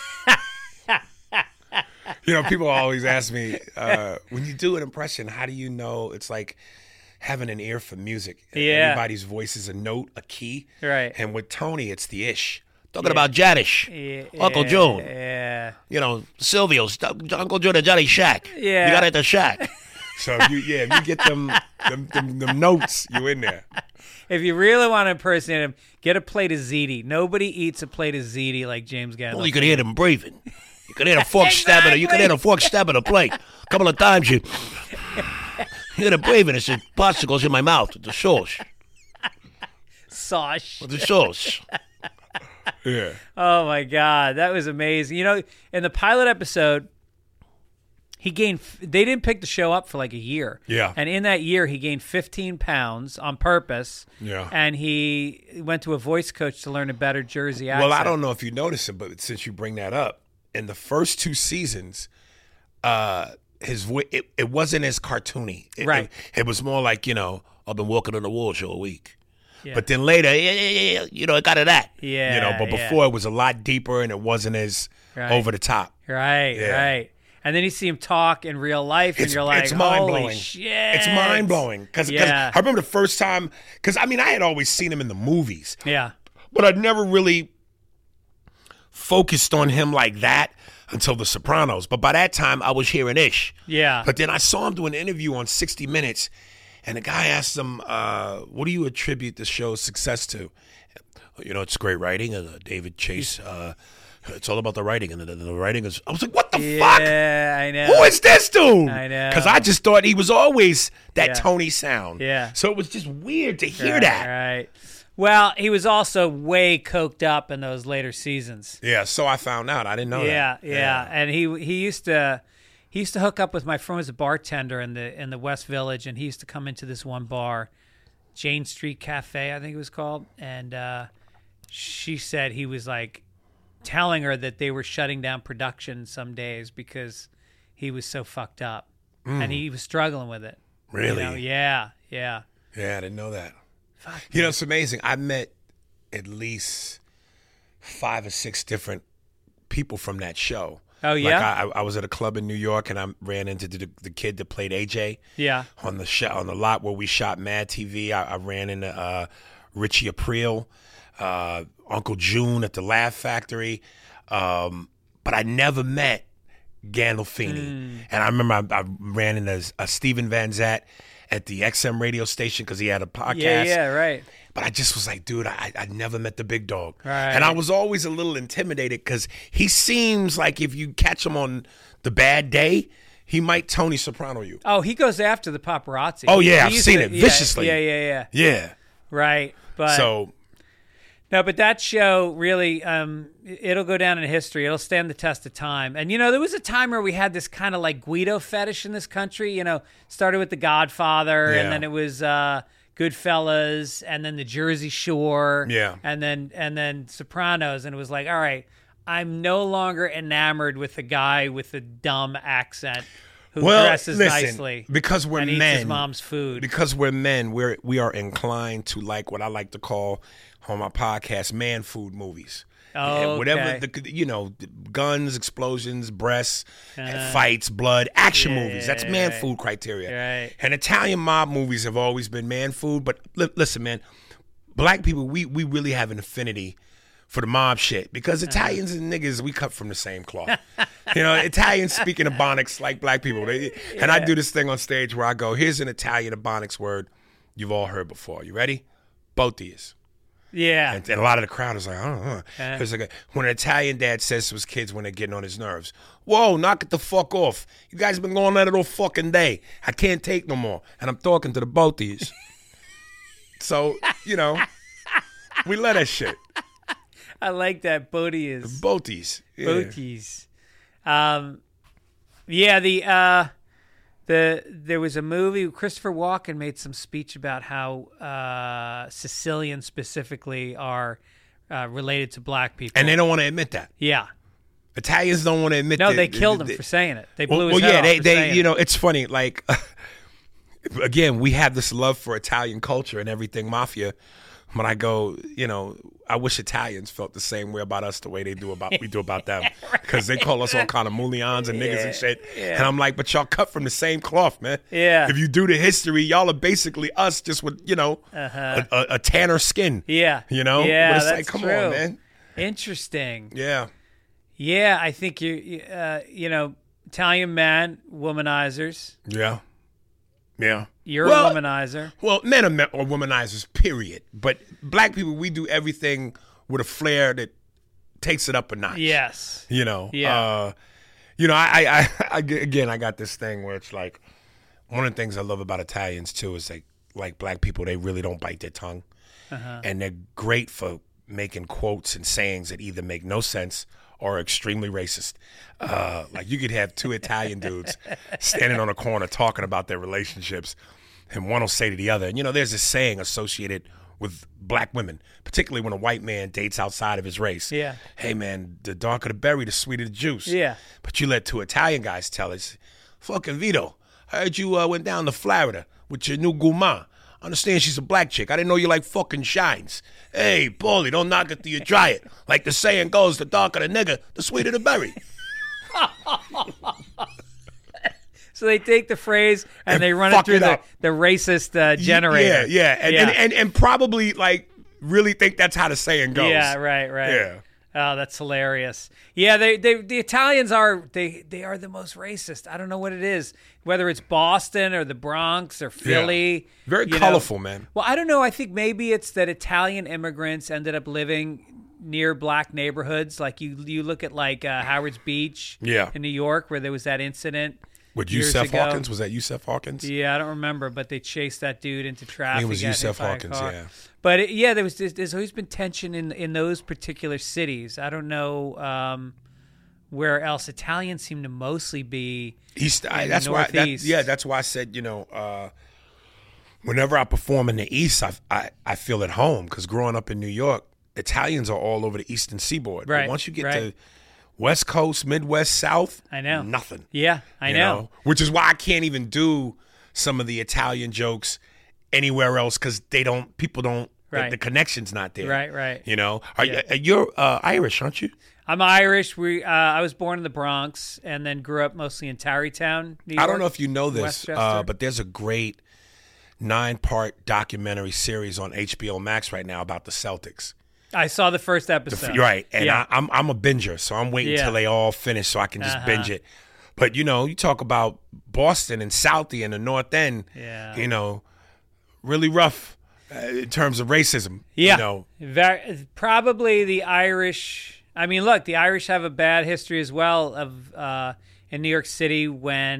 People always ask me, when you do an impression, how do you know? It's like having an ear for music. Yeah. Everybody's voice is a note, a key. Right. And with Tony, it's the ish. Talking about Janish, Uncle June. Yeah. You know, Silvio's, Uncle June and Johnny Shack. Yeah. You got it at the shack. So if you get them notes, you in there. If you really want to impersonate him, get a plate of ziti. Nobody eats a plate of ziti like James Gandolfini. Well, you could hear them breathing. You could hear the fork stabbing. You could hear the fork stabbing the plate. A couple of times you hear the breathing. It's the popsicles in my mouth. The sauce. Sauce. The sauce. Yeah. Oh my God, that was amazing. You know, in the pilot episode, they didn't pick the show up for like a year. Yeah. And in that year, he gained 15 pounds on purpose. Yeah. And he went to a voice coach to learn a better Jersey accent. Well, I don't know if you noticed it, but since you bring that up, in the first 2 seasons, his voice it wasn't as cartoony. Right. It was more like, I've been walking on the walls all week. Yeah. But then later, it got to that. Yeah. But before it was a lot deeper and it wasn't as over the top. Right, Yeah. right. And then you see him talk in real life, and you're like, it's mind-blowing. holy shit. It's mind-blowing. Because Yeah. I remember the first time, because, I had always seen him in the movies. Yeah. But I'd never really focused on him like that until The Sopranos. But by that time, I was hearing Ish. Yeah. But then I saw him do an interview on 60 Minutes, and the guy asked him, what do you attribute the show's success to? It's great writing. David Chase, it's all about the writing, and the writing is. I was like, "What the fuck? Yeah, I know. Who is this dude?" I know. Because I just thought he was always that Yeah. Tony sound. Yeah. So it was just weird to hear Right, that. Right. Well, he was also way coked up in those later seasons. Yeah. So I found out. I didn't know Yeah, that. yeah. And he used to hook up with my friend who was a bartender in the West Village, and he used to come into this one bar, Jane Street Cafe, I think it was called, and she said he was like telling her that they were shutting down production some days because he was so fucked up, and he was struggling with it. Really? Yeah. Yeah, I didn't know that. Fuck. It's amazing. I met at least 5 or 6 different people from that show. Oh, yeah? Like I was at a club in New York, and I ran into the kid that played AJ. Yeah. On the lot where we shot Mad TV. I ran into Richie Aprile, Uncle June at the Laugh Factory, but I never met Gandolfini. And I remember I ran into Steven Van Zant at the XM radio station because he had a podcast. Yeah, right. But I just was like, dude, I never met the big dog. Right. And I was always a little intimidated because he seems like if you catch him on the bad day, he might Tony Soprano you. Oh, he goes after the paparazzi. Oh, yeah, I've He used seen to- it viciously. Yeah. Yeah. Right. But So, no, but that show really, it'll go down in history. It'll stand the test of time. And, there was a time where we had this kind of like Guido fetish in this country. Started with The Godfather, Yeah. and then it was Goodfellas, and then The Jersey Shore. Yeah. And then Sopranos. And it was like, all right, I'm no longer enamored with the guy with the dumb accent who dresses nicely. Because we're and men. eats his mom's food. Because we're men, we are inclined to like what I like to call on my podcast man food movies. Oh, And whatever guns, explosions, breasts, fights, blood, action movies. That's man food criteria. Right. And Italian mob movies have always been man food. But listen, man, black people, we really have an affinity for the mob shit because Italians and niggas, we cut from the same cloth. Italians speak in Ebonics like black people. And I do this thing on stage where I go, here's an Italian Ebonics word you've all heard before. You ready? Botias. Yeah. And a lot of the crowd is like, It's like when an Italian dad says to his kids when they're getting on his nerves, whoa, knock it the fuck off. You guys have been going at it all fucking day. I can't take no more. And I'm talking to the Botias. So, we let that shit. I like that. Botias. Boties. Yeah. Boties. There was a movie. Christopher Walken made some speech about how Sicilians specifically are related to black people, And they don't want to admit that. yeah. Italians don't want to admit that. No, they killed him for saying it. They blew his well, head yeah, off for saying it. it's funny. Like, again, we have this love for Italian culture and everything mafia. When I go, I wish Italians felt the same way about us the way we do about them, because they call us all kind of mullions and niggas and shit. And I'm like, but y'all cut from the same cloth, man. Yeah. If you do the history, y'all are basically us, just with a tanner skin. Yeah. Yeah, Yeah, but it's that's like, come true. on, man. Interesting. Yeah. Yeah, I think Italian men, womanizers. Yeah. Yeah. You're a womanizer. Well, men are womanizers, period. But black people, we do everything with a flair that takes it up a notch. Yes. Yeah. I got this thing where it's like, one of the things I love about Italians too is like black people, they really don't bite their tongue. And they're great for making quotes and sayings that either make no sense or are extremely racist. Like you could have two Italian dudes standing on a corner talking about their relationships, and one will say to the other, and there's this saying associated with black women, particularly when a white man dates outside of his race. Yeah. Hey man, the darker the berry, the sweeter the juice. Yeah. But you let two Italian guys tell us, fucking Vito, I heard you went down to Florida with your new guma. Understand she's a black chick. I didn't know you like fucking shines. Hey, Paulie, don't knock it till you try it. Like the saying goes, the darker the nigga, the sweeter the berry. So they take the phrase and they run it through the racist generator. Yeah. And probably like really think that's how the saying goes. Yeah, right. Yeah. Oh, that's hilarious. Yeah, the Italians are they are the most racist. I don't know what it is, whether it's Boston or the Bronx or Philly. Yeah. Very colorful, man. Well, I don't know. I think maybe it's that Italian immigrants ended up living near black neighborhoods. Like you look at like Howard's Beach in New York, where there was that incident. With Yusef Hawkins? Was that Yusef Hawkins? Yeah, I don't remember, but they chased that dude into traffic. I think it was Yusef Hawkins, yeah. But there's always been tension in those particular cities. I don't know where else. Italians seem to mostly be East. That's why. That's why I said whenever I perform in the East, I feel at home because growing up in New York, Italians are all over the Eastern Seaboard. Right. But once you get to West Coast, Midwest, South, I know nothing. Yeah, I know. Which is why I can't even do some of the Italian jokes anywhere else because people don't. Right. The connection's not there. Right. You're Irish, aren't you? I'm Irish. I was born in the Bronx and then grew up mostly in Tarrytown, New York. I don't know if you know this, Westchester. but there's a great 9-part documentary series on HBO Max right now about the Celtics. I saw the first episode. Right, and I'm a binger, so I'm waiting till they all finish so I can just binge it. But, you talk about Boston and Southie and the North End, really rough in terms of racism. Yeah, probably the Irish. I mean, look, the Irish have a bad history as well in New York City when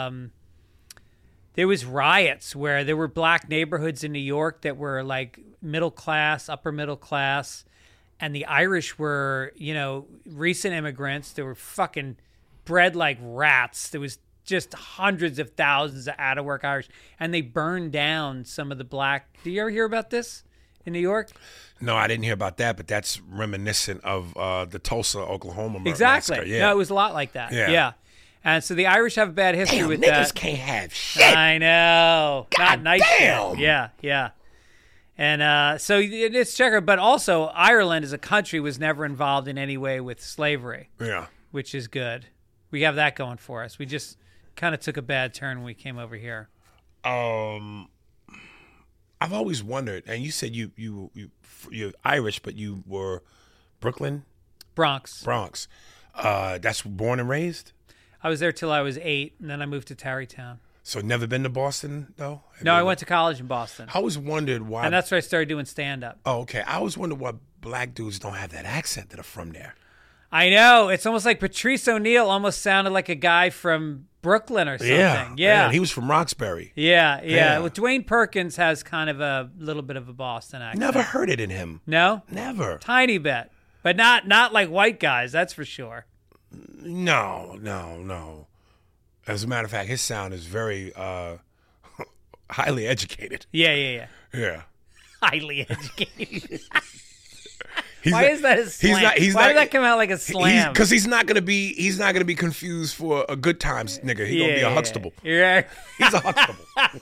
there was riots where there were black neighborhoods in New York that were like middle class, upper middle class, and the Irish were, recent immigrants. They were fucking bred like rats. There was just hundreds of thousands of out-of-work Irish, and they burned down some of the black. Do you ever hear about this in New York? No, I didn't hear about that, but that's reminiscent of the Tulsa, Oklahoma Exactly. massacre. Yeah. No, it was a lot like that. Yeah. And so the Irish have a bad history with niggas that. Can't have shit. I know. God Not nice damn. shit. Yeah. And so it's checkered, but also Ireland as a country was never involved in any way with slavery. Yeah. Which is good. We have that going for us. We just kind of took a bad turn when we came over here. I've always wondered, and you said you're Irish, but you were Bronx. That's born and raised? I was there till I was 8, and then I moved to Tarrytown. So never been to Boston, though? No, I went to college in Boston. I always wondered why. And that's where I started doing stand-up. Oh, okay. I always wondered why black dudes don't have that accent that are from there. I know. It's almost like Patrice O'Neal almost sounded like a guy from Brooklyn or something. Yeah. Man, he was from Roxbury. Yeah. Well, Dwayne Perkins has kind of a little bit of a Boston accent. Never heard it in him. No? Never. Tiny bit. But not like white guys, that's for sure. No. As a matter of fact, his sound is very highly educated. Yeah. Yeah. Highly educated. Why is that a slam? Why did that come out like a slam? Because he's not gonna be confused for a good times nigga. He's gonna be a Huxtable. Yeah. He's a Huxtable.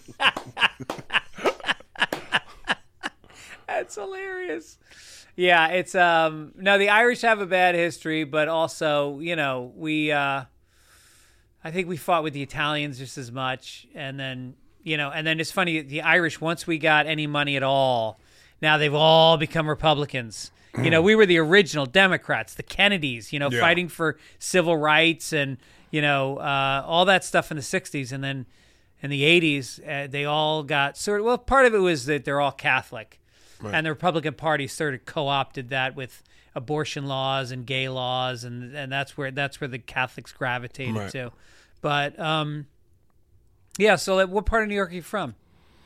That's hilarious. Yeah, it's no, the Irish have a bad history, but also, we I think we fought with the Italians just as much, and then it's funny, the Irish, once we got any money at all, now they've all become Republicans. You know, we were the original Democrats, the Kennedys, you know, fighting for civil rights and, you know, all that stuff in the 60s. And then in the 80s, they all got well, part of it was that they're all Catholic. Right. And the Republican Party sort of co-opted that with abortion laws and gay laws, and that's where the Catholics gravitated to. But, so what part of New York are you from?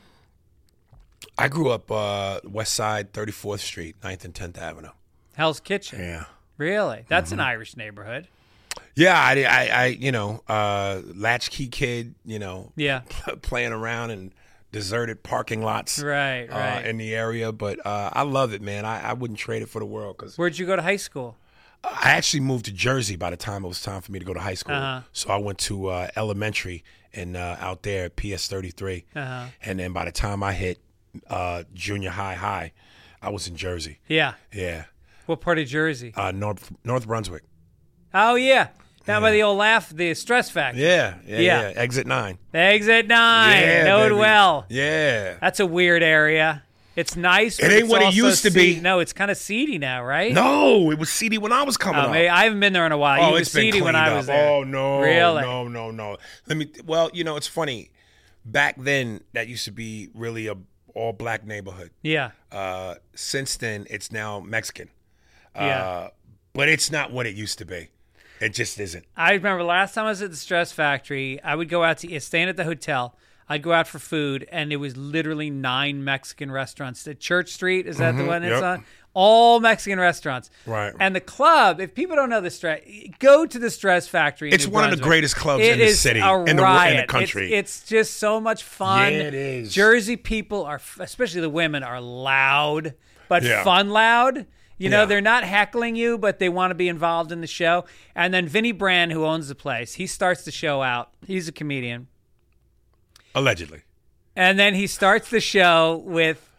I grew up West Side, 34th Street, 9th and 10th Avenue. Hell's Kitchen. Yeah. Really? That's an Irish neighborhood. Yeah, I you know, latchkey kid, you know, playing around in deserted parking lots right. In the area. But I love it, man. I wouldn't trade it for the world. Where'd you go to high school? I actually moved to Jersey by the time it was time for me to go to high school. So I went to elementary and out there at PS 33. And then by the time I hit junior high, I was in Jersey. Yeah. Yeah. What part of Jersey? North Brunswick. Oh, yeah. Down by the old the Stress Factory. Yeah. Exit 9. Exit 9. Yeah, know baby. it well. Yeah. That's a weird area. It's nice. It ain't what it used to be. No, it's kind of seedy now, right? No, it was seedy when I was coming up. I haven't been there in a while. Oh, It was seedy when I was up. there. Oh, no. Really? No. Well, you know, it's funny. Back then, that used to be really a all-black neighborhood. Yeah. Since then, it's now Mexican. Yeah. But it's not what it used to be. It just isn't. I remember last time I was at the Stress Factory, I would go out to staying at the hotel. I'd go out for food, and it was literally 9 Mexican restaurants. The Church Street, is that the one it's on? All Mexican restaurants. Right. And the club, if people don't know the Stress, go to the Stress Factory. It's one of the greatest clubs in the city, in the country. It's just so much fun. Yeah, it is. Jersey people are, especially the women, are loud, but fun loud. You know, they're not heckling you, but they want to be involved in the show. And then Vinny Brand, who owns the place, he starts the show out. He's a comedian. Allegedly. And then he starts the show with,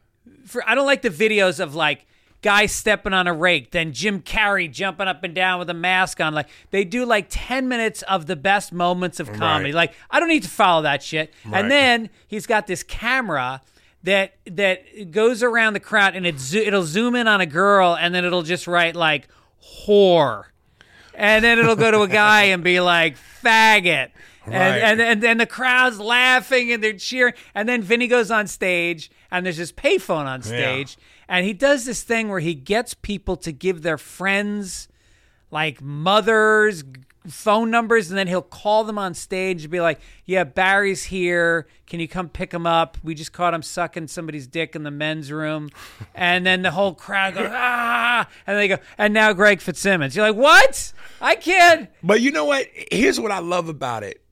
I don't like the videos of like guys stepping on a rake, then Jim Carrey jumping up and down with a mask on. Like they do like 10 minutes of the best moments of comedy. Like I don't need to follow that shit. Right. And then he's got this camera that goes around the crowd and it'll zoom in on a girl and then it'll just write like whore. And then it'll go to a guy and be like faggot. And the crowd's laughing and they're cheering. And then Vinny goes on stage and there's this payphone on stage. And he does this thing where he gets people to give their friends, like mothers, phone numbers, and then he'll call them on stage and be like, yeah, Barry's here. Can you come pick him up? We just caught him sucking somebody's dick in the men's room. And then the whole crowd goes, ah. And they go, and now Greg Fitzsimmons. You're like, what? I can't. But you know what? Here's what I love about it.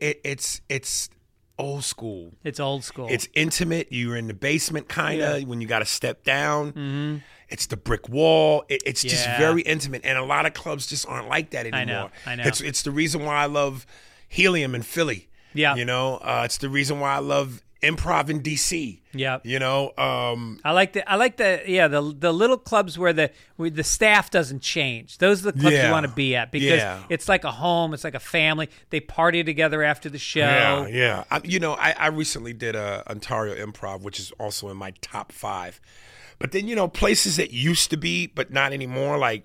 It's old school. It's old school. It's intimate. You're in the basement, kind of, when you got to step down. Mm-hmm. It's the brick wall. It's just very intimate, and a lot of clubs just aren't like that anymore. I know. It's the reason why I love Helium in Philly. Yeah, you know, it's the reason why I love Improv in DC. Yeah, you know, I like the little clubs where the staff doesn't change. Those are the clubs you want to be at because it's like a home. It's like a family. They party together after the show. Yeah. I recently did a Ontario Improv, which is also in my top 5. But then, you know, places that used to be, but not anymore, like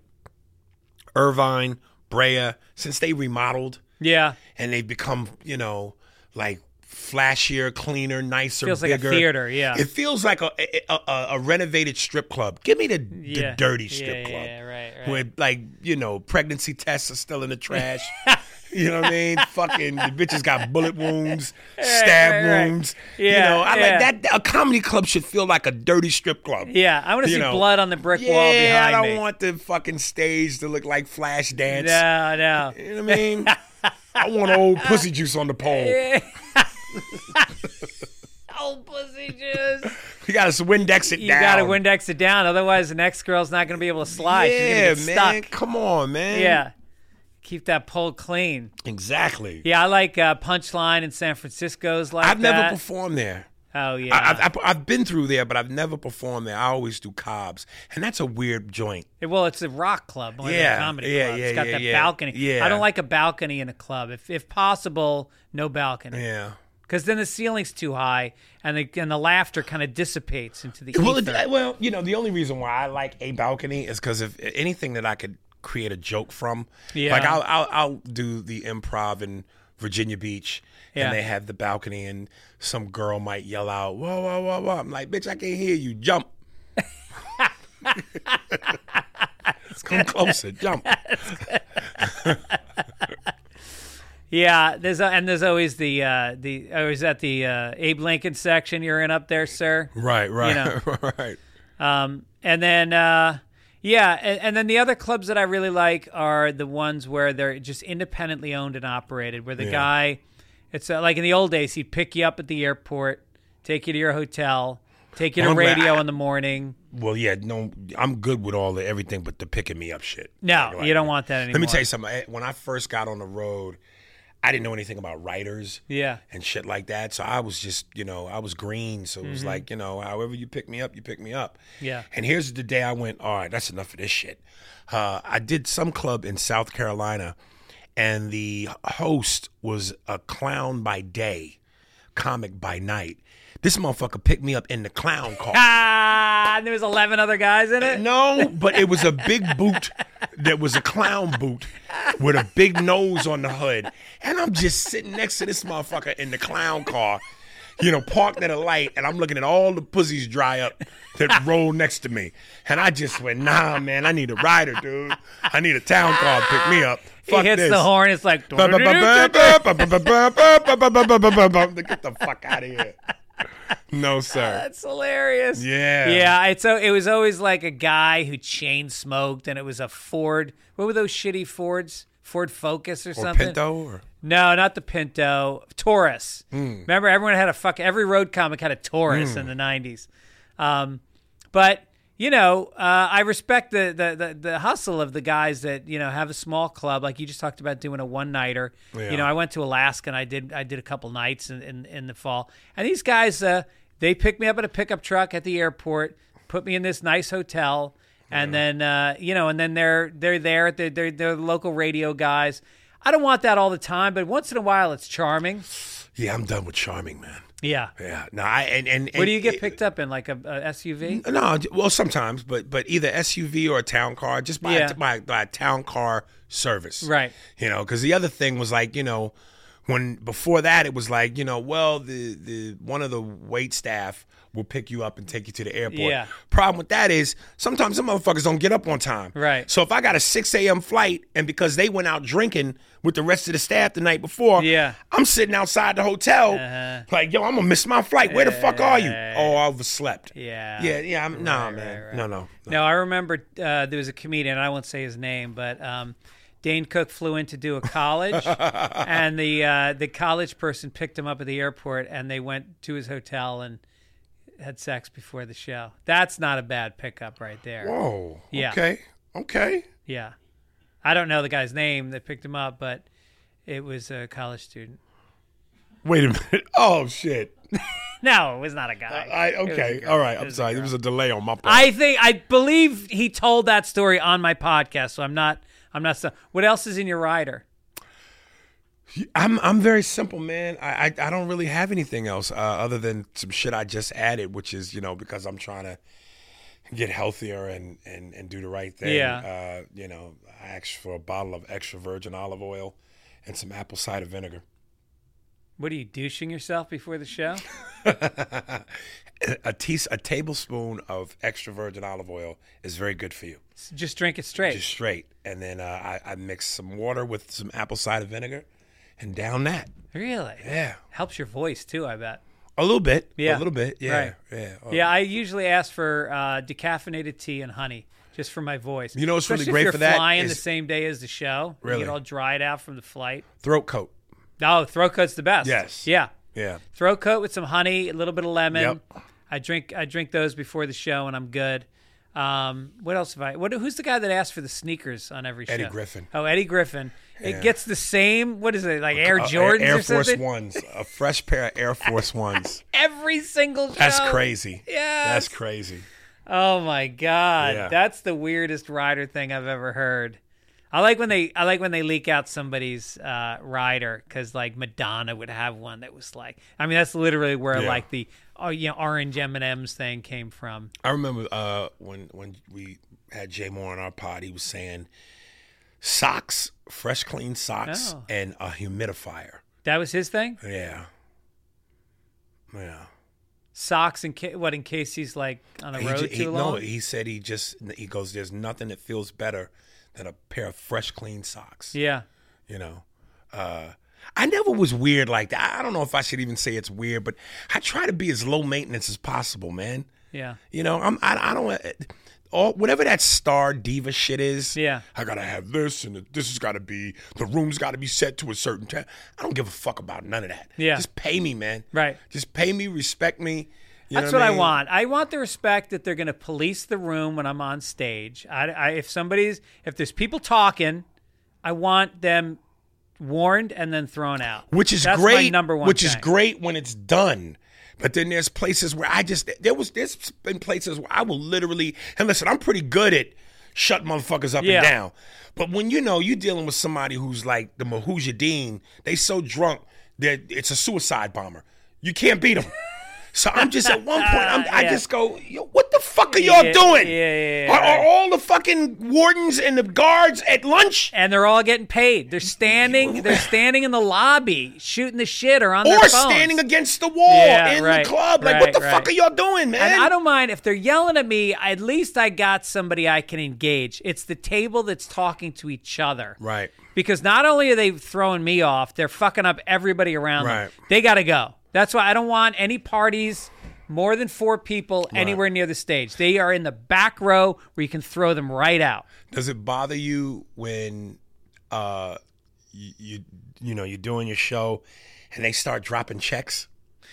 Irvine, Brea, since they remodeled. Yeah. And they've become, you know, like flashier, cleaner, nicer, feels bigger. Feels like a theater, yeah. It feels like a renovated strip club. Give me the dirty strip club. Yeah, right. Where, like, you know, pregnancy tests are still in the trash. You know what I mean? Fucking the bitches got bullet wounds, stab wounds. Yeah, you know, I like that. A comedy club should feel like a dirty strip club. Yeah, I want to see blood on the brick wall behind me. I don't want the fucking stage to look like Flash Dance. No. You know what I mean? I want old pussy juice on the pole. Old pussy juice. You got to Windex it down. You got to Windex it down. Otherwise, the next girl's not going to be able to slide. She's gonna get man. Stuck. Come on, man. Yeah. Keep that pole clean. Exactly. Yeah, I like Punchline in San Francisco's like I've never performed there. Oh, yeah. I've been through there, but I've never performed there. I always do Cobb's, and that's a weird joint. Well, it's a rock club more than a comedy club. It's got that balcony. Yeah. I don't like a balcony in a club. If possible, no balcony. Yeah. Because then the ceiling's too high, and the laughter kind of dissipates into the ether. Well, the only reason why I like a balcony is because if anything that I could create a joke from, like I'll do the Improv in Virginia Beach, and they have the balcony, and some girl might yell out, "Whoa, whoa, whoa, whoa!" I'm like, "Bitch, I can't hear you. Jump." Come closer, jump. Yeah, there's always the is that the Abe Lincoln section you're in up there, sir? Right. Right. And then and then the other clubs that I really like are the ones where they're just independently owned and operated, where the guy, it's like in the old days, he'd pick you up at the airport, take you to your hotel, take you to radio in the morning. Well, no, I'm good with everything but the picking me up shit. No, you don't want that anymore. Let me tell you something. When I first got on the road, I didn't know anything about writers and shit like that. So I was just, I was green. So it was like, however you pick me up, you pick me up. Yeah. And here's the day I went, all right, that's enough of this shit. I did some club in South Carolina, and the host was a clown by day, comic by night. This motherfucker picked me up in the clown car. And there was 11 other guys in it? No, but it was a big boot that was a clown boot with a big nose on the hood. And I'm just sitting next to this motherfucker in the clown car, parked at a light, and I'm looking at all the pussies dry up that roll next to me. And I just went, nah, man, I need a rider, dude. I need a town car to pick me up. Fuck he hits this. the horn, it's like... Get the fuck out of here. No, sir. That's hilarious. Yeah. Yeah, it was always like a guy who chain smoked, and it was a Ford. What were those shitty Fords? Ford Focus or something? Pinto? Or? No, not the Pinto. Taurus. Remember, everyone had every road comic had a Taurus in the 90s. But, I respect the hustle of the guys that, have a small club. Like you just talked about doing a one-nighter. Yeah. I went to Alaska, and I did a couple nights in the fall. And these guys, they picked me up in a pickup truck at the airport, put me in this nice hotel, and then, and then they're there at they're the local radio guys. I don't want that all the time, but once in a while it's charming. Yeah, I'm done with charming, man. Yeah. Yeah. No, and what do you get picked up in, like a SUV? No, well, sometimes, but either SUV or a town car, just by a town car service. Right. Because the other thing was like, when before that it was like, well, the one of the wait staff will pick you up and take you to the airport. Yeah. Problem with that is sometimes some motherfuckers don't get up on time. Right. So if I got a 6 a.m. flight, and because they went out drinking with the rest of the staff the night before, I'm sitting outside the hotel like, yo, I'm gonna miss my flight. Where the fuck are you? Oh, I overslept. Yeah. Yeah. Nah, man. Right. No. No, I remember there was a comedian, I won't say his name, but Dane Cook flew in to do a college, and the college person picked him up at the airport, and they went to his hotel and had sex before the show. That's not a bad pickup right there. Whoa. Yeah. Okay. Yeah. I don't know the guy's name that picked him up, but it was a college student. Wait a minute. Oh, shit. No, it was not a guy. Okay. All right. I'm sorry. There was a delay on my part. I believe he told that story on my podcast, so I'm not. What else is in your rider? I'm very simple, man. I don't really have anything else other than some shit I just added, which is, because I'm trying to get healthier and do the right thing. Yeah. I asked for a bottle of extra virgin olive oil and some apple cider vinegar. What are you, douching yourself before the show? A tablespoon of extra virgin olive oil is very good for you. Just drink it straight. Just straight. And then I mix some water with some apple cider vinegar and down that. Really? Yeah. Helps your voice too, I bet. A little bit. Yeah. A little bit. Yeah. Right. Yeah. Yeah, I usually ask for decaffeinated tea and honey just for my voice. You know what's Especially really great if for you're that? flying the same day as the show. Really? You get all dried out from the flight. Throat coat. Oh, throat coat's the best. Yes. Yeah. Yeah. Throat coat with some honey, a little bit of lemon. Yep. I drink those before the show, and I'm good. What else have I? Who's the guy that asked for the sneakers on every show? Eddie Griffin. Oh, Eddie Griffin. Yeah. It gets the same. What is it, like Air Jordans Air or something? Force Ones. A fresh pair of Air Force Ones. Every single show. That's crazy. Yeah. That's crazy. Oh my God. Yeah. That's the weirdest rider thing I've ever heard. I like when they leak out somebody's rider, because like Madonna would have one that was like, I mean, that's literally where like the orange M&Ms thing came from. I remember when we had Jay Moore on our pod, he was saying socks, fresh clean socks, and a humidifier. That was his thing? Yeah. Socks in case he's like on the road too long? No, he said he goes, there's nothing that feels better than a pair of fresh, clean socks. Yeah. You know, I never was weird like that. I don't know if I should even say it's weird, but I try to be as low maintenance as possible, man. Yeah. You know, I don't whatever that star diva shit is. Yeah. I gotta have this, and this has got to be, the room's got to be set to a certain time. I don't give a fuck about none of that. Yeah. Just pay me, man. Right. Just pay me, respect me. That's what I want. I want the respect that they're going to police the room when I'm on stage. If there's people talking, I want them warned and then thrown out. Which is That's great. My number one. Which thing. is great when it's done. But then there's places where there's been places where I will literally, and listen, I'm pretty good at shutting motherfuckers up and down. But when you're dealing with somebody who's like the Mujahideen, they so drunk that it's a suicide bomber. You can't beat them. So I'm just at one point, I just go, yo, what the fuck are y'all doing? Are all the fucking wardens and the guards at lunch? And they're all getting paid. They're standing in the lobby, shooting the shit or on their phones. Or standing against the wall in the club. Like, what the fuck are y'all doing, man? And I don't mind if they're yelling at me. At least I got somebody I can engage. It's the table that's talking to each other. Right. Because not only are they throwing me off, they're fucking up everybody around them. They got to go. That's why I don't want any parties more than 4 people anywhere near the stage. They are in the back row where you can throw them right out. Does it bother you when you're doing your show and they start dropping checks?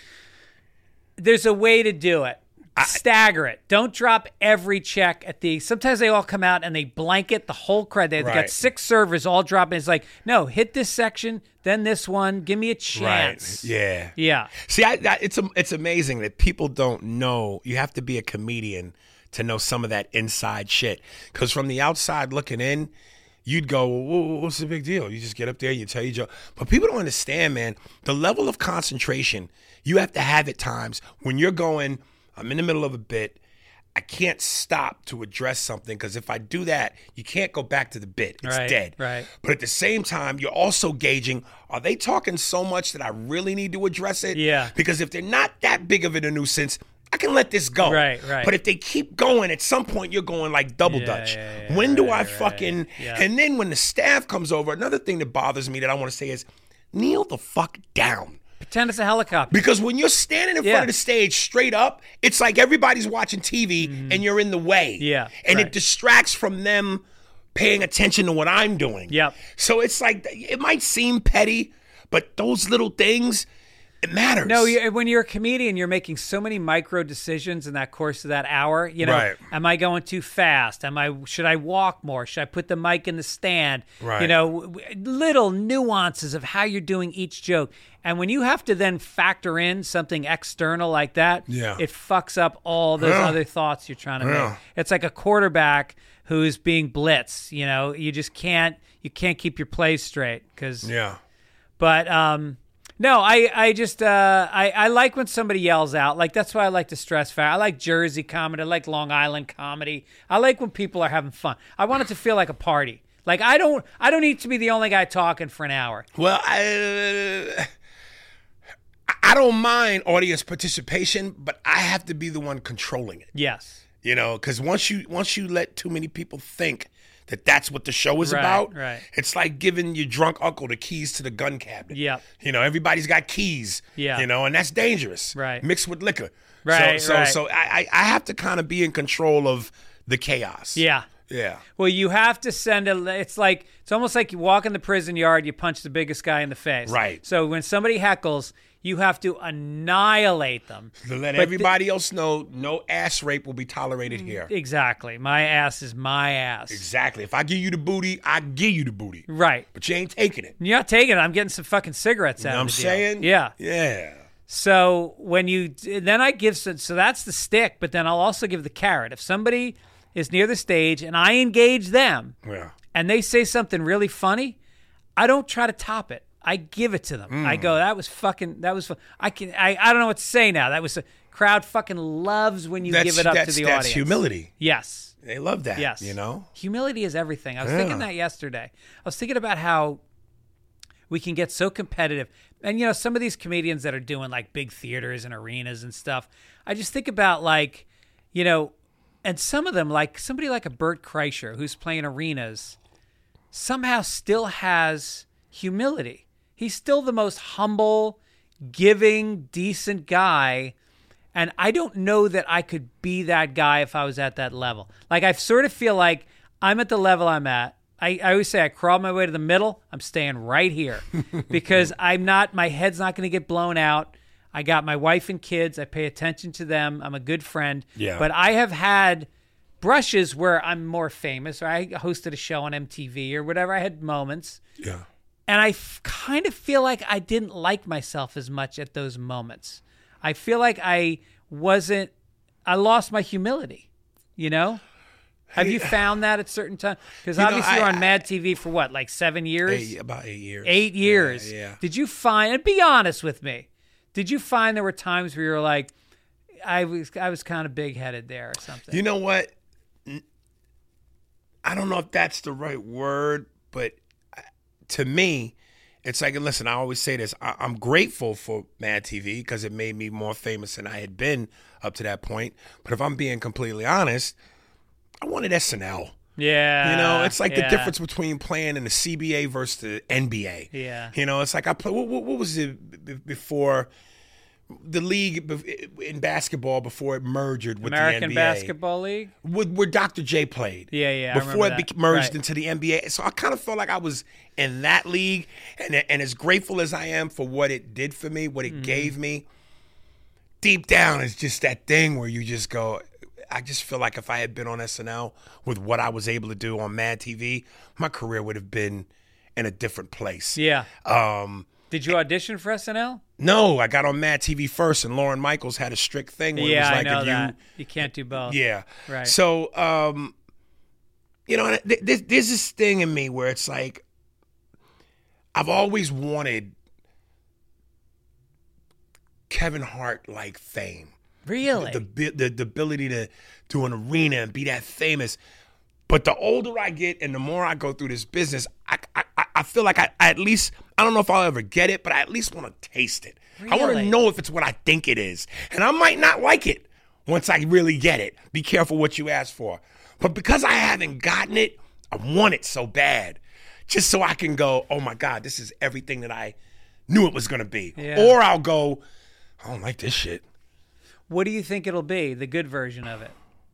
There's a way to do it. Stagger it. Don't drop every check at the. Sometimes they all come out and they blanket the whole crowd. They've got 6 servers all dropping. It's like, no, hit this section, then this one. Give me a chance. Right. Yeah. See, it's amazing that people don't know. You have to be a comedian to know some of that inside shit. Because from the outside looking in, you'd go, well, what's the big deal? You just get up there, you tell your joke. But people don't understand, man, the level of concentration you have to have at times when you're going, I'm in the middle of a bit. I can't stop to address something because if I do that, you can't go back to the bit. It's dead. Right. But at the same time, you're also gauging, are they talking so much that I really need to address it? Yeah. Because if they're not that big of a nuisance, I can let this go. Right. But if they keep going, at some point you're going like double dutch. When do I fucking... And then when the staff comes over, another thing that bothers me that I want to say is, kneel the fuck down. Pretend it's a helicopter. Because when you're standing in front of the stage straight up, it's like everybody's watching TV and you're in the way. Yeah. And it distracts from them paying attention to what I'm doing. Yep. So it's like, it might seem petty, but those little things, it matters. No, when you're a comedian, you're making so many micro decisions in that course of that hour. You know, am I going too fast? Should I walk more? Should I put the mic in the stand? Right. You know, little nuances of how you're doing each joke. And when you have to then factor in something external like that, it fucks up all those other thoughts you're trying to make. It's like a quarterback who's being blitzed. You know, you can't keep your plays straight because. Yeah. But no, I just I like when somebody yells out. Like that's why I like to stress I like Jersey comedy. I like Long Island comedy. I like when people are having fun. I want it to feel like a party. Like I don't need to be the only guy talking for an hour. Well, I don't mind audience participation, but I have to be the one controlling it. Yes. You know, because once you let too many people think that that's what the show is about, it's like giving your drunk uncle the keys to the gun cabinet. Yeah. You know, everybody's got keys. Yeah. You know, and that's dangerous. Right. Mixed with liquor. Right. So I have to kind of be in control of the chaos. Yeah. Yeah. Well, you have to send it's almost like you walk in the prison yard, you punch the biggest guy in the face. Right. So when somebody heckles, you have to annihilate them. To let everybody else know no ass rape will be tolerated here. Exactly. My ass is my ass. Exactly. If I give you the booty, I give you the booty. Right. But you ain't taking it. You're not taking it. I'm getting some fucking cigarettes out of it. You know what I'm saying? Yeah. Yeah. So then I give, so that's the stick, but then I'll also give the carrot. If somebody is near the stage and I engage them, and they say something really funny, I don't try to top it. I give it to them. I go, that was fun. I don't know what to say now. That was a crowd fucking loves when you give it up to the audience. That's humility. Yes. They love that. Yes. You know? Humility is everything. I was thinking that yesterday. I was thinking about how we can get so competitive. And, you know, some of these comedians that are doing like big theaters and arenas and stuff, I just think about like, you know, and some of them, like somebody like a Bert Kreischer who's playing arenas, somehow still has humility. He's still the most humble, giving, decent guy. And I don't know that I could be that guy if I was at that level. Like, I sort of feel like I'm at the level I'm at. I always say I crawl my way to the middle. I'm staying right here because my head's not going to get blown out. I got my wife and kids. I pay attention to them. I'm a good friend. Yeah. But I have had brushes where I'm more famous, or I hosted a show on MTV or whatever. I had moments. Yeah. And I kind of feel like I didn't like myself as much at those moments. I feel like I lost my humility, you know? Have you found that at certain times? Because obviously you're on Mad TV for what, like 7 years? About 8 years. 8 years. Yeah. Did you find, and be honest with me, did you find there were times where you were like, I was kind of big-headed there or something? You know what? I don't know if that's the right word, but to me, it's like, listen, I always say this. I'm grateful for Mad TV because it made me more famous than I had been up to that point. But if I'm being completely honest, I wanted SNL. Yeah. You know, it's like the difference between playing in the CBA versus the NBA. Yeah. You know, it's like I play. What was it before the league in basketball before it merged with American the NBA? Basketball League? Where Dr. J played. Yeah. Before it merged right. into the NBA. So I kind of felt like I was in that league. And as grateful as I am for what it did for me, what it gave me, deep down it's just that thing where you just go, I just feel like if I had been on SNL with what I was able to do on Mad TV, my career would have been in a different place. Yeah. Did you audition for SNL? No, I got on Mad TV first, and Lorne Michaels had a strict thing where it was like, I know that. You can't do both. Yeah. Right. So, you know, there's this thing in me where it's like, I've always wanted Kevin Hart-like fame. Really? The ability to do an arena and be that famous. But the older I get and the more I go through this business, I feel like I at least, I don't know if I'll ever get it, but I at least want to taste it. Really? I want to know if it's what I think it is. And I might not like it once I really get it. Be careful what you ask for. But because I haven't gotten it, I want it so bad. Just so I can go, oh my God, this is everything that I knew it was going to be. Yeah. Or I'll go, I don't like this shit. What do you think it'll be, the good version of it?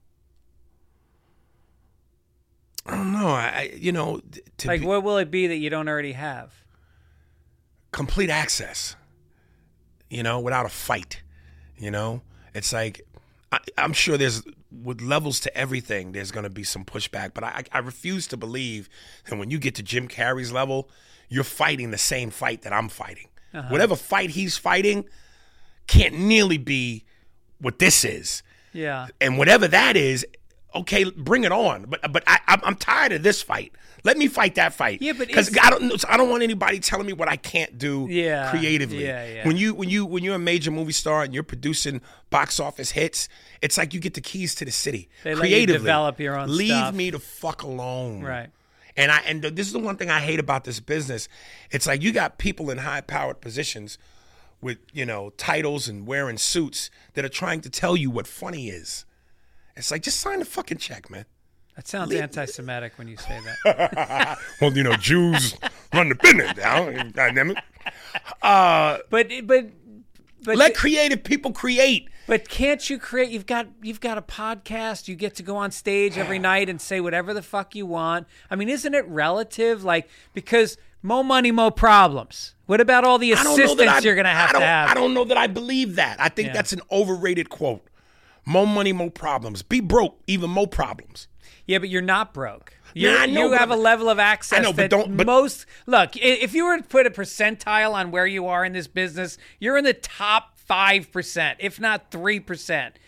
I don't know. What will it be that you don't already have? Complete access, without a fight. It's like, I'm sure there's, with levels to everything, there's going to be some pushback. But I refuse to believe that when you get to Jim Carrey's level, you're fighting the same fight that I'm fighting. Uh-huh. Whatever fight he's fighting can't nearly be what this is. Yeah. And whatever that is, okay, bring it on. But I'm tired of this fight. Let me fight that fight. Yeah, but because I don't want anybody telling me what I can't do creatively. Yeah. When you're a major movie star and you're producing box office hits, it's like you get the keys to the city. They creatively. let you develop your own Leave stuff. me the fuck alone. Right. And this is the one thing I hate about this business. It's like you got people in high-powered positions with, titles and wearing suits that are trying to tell you what funny is. It's like, just sign the fucking check, man. That sounds anti-Semitic when you say that. Well, Jews run the business now. Goddamn it. But let creative people create. But can't you create? You've got a podcast. You get to go on stage every night and say whatever the fuck you want. I mean, isn't it relative? Like, because more money, more problems. What about all the assistants you're going to have? I don't know that I believe that. I think that's an overrated quote. More money, more problems. Be broke, even more problems. Yeah, but you're not broke. You have a level of access. I know, look. If you were to put a percentile on where you are in this business, you're in the top 5%, if not 3%.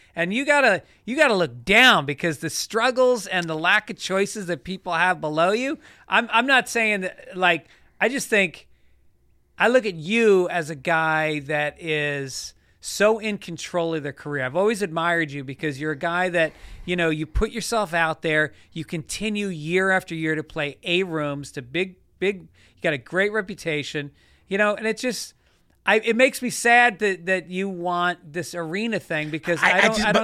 And you gotta look down because the struggles and the lack of choices that people have below you. I'm not saying that, like, I just think I look at you as a guy that is so in control of their career. I've always admired you because you're a guy that, you put yourself out there. You continue year after year to play A rooms to big. You got a great reputation, and it just, it makes me sad that you want this arena thing because I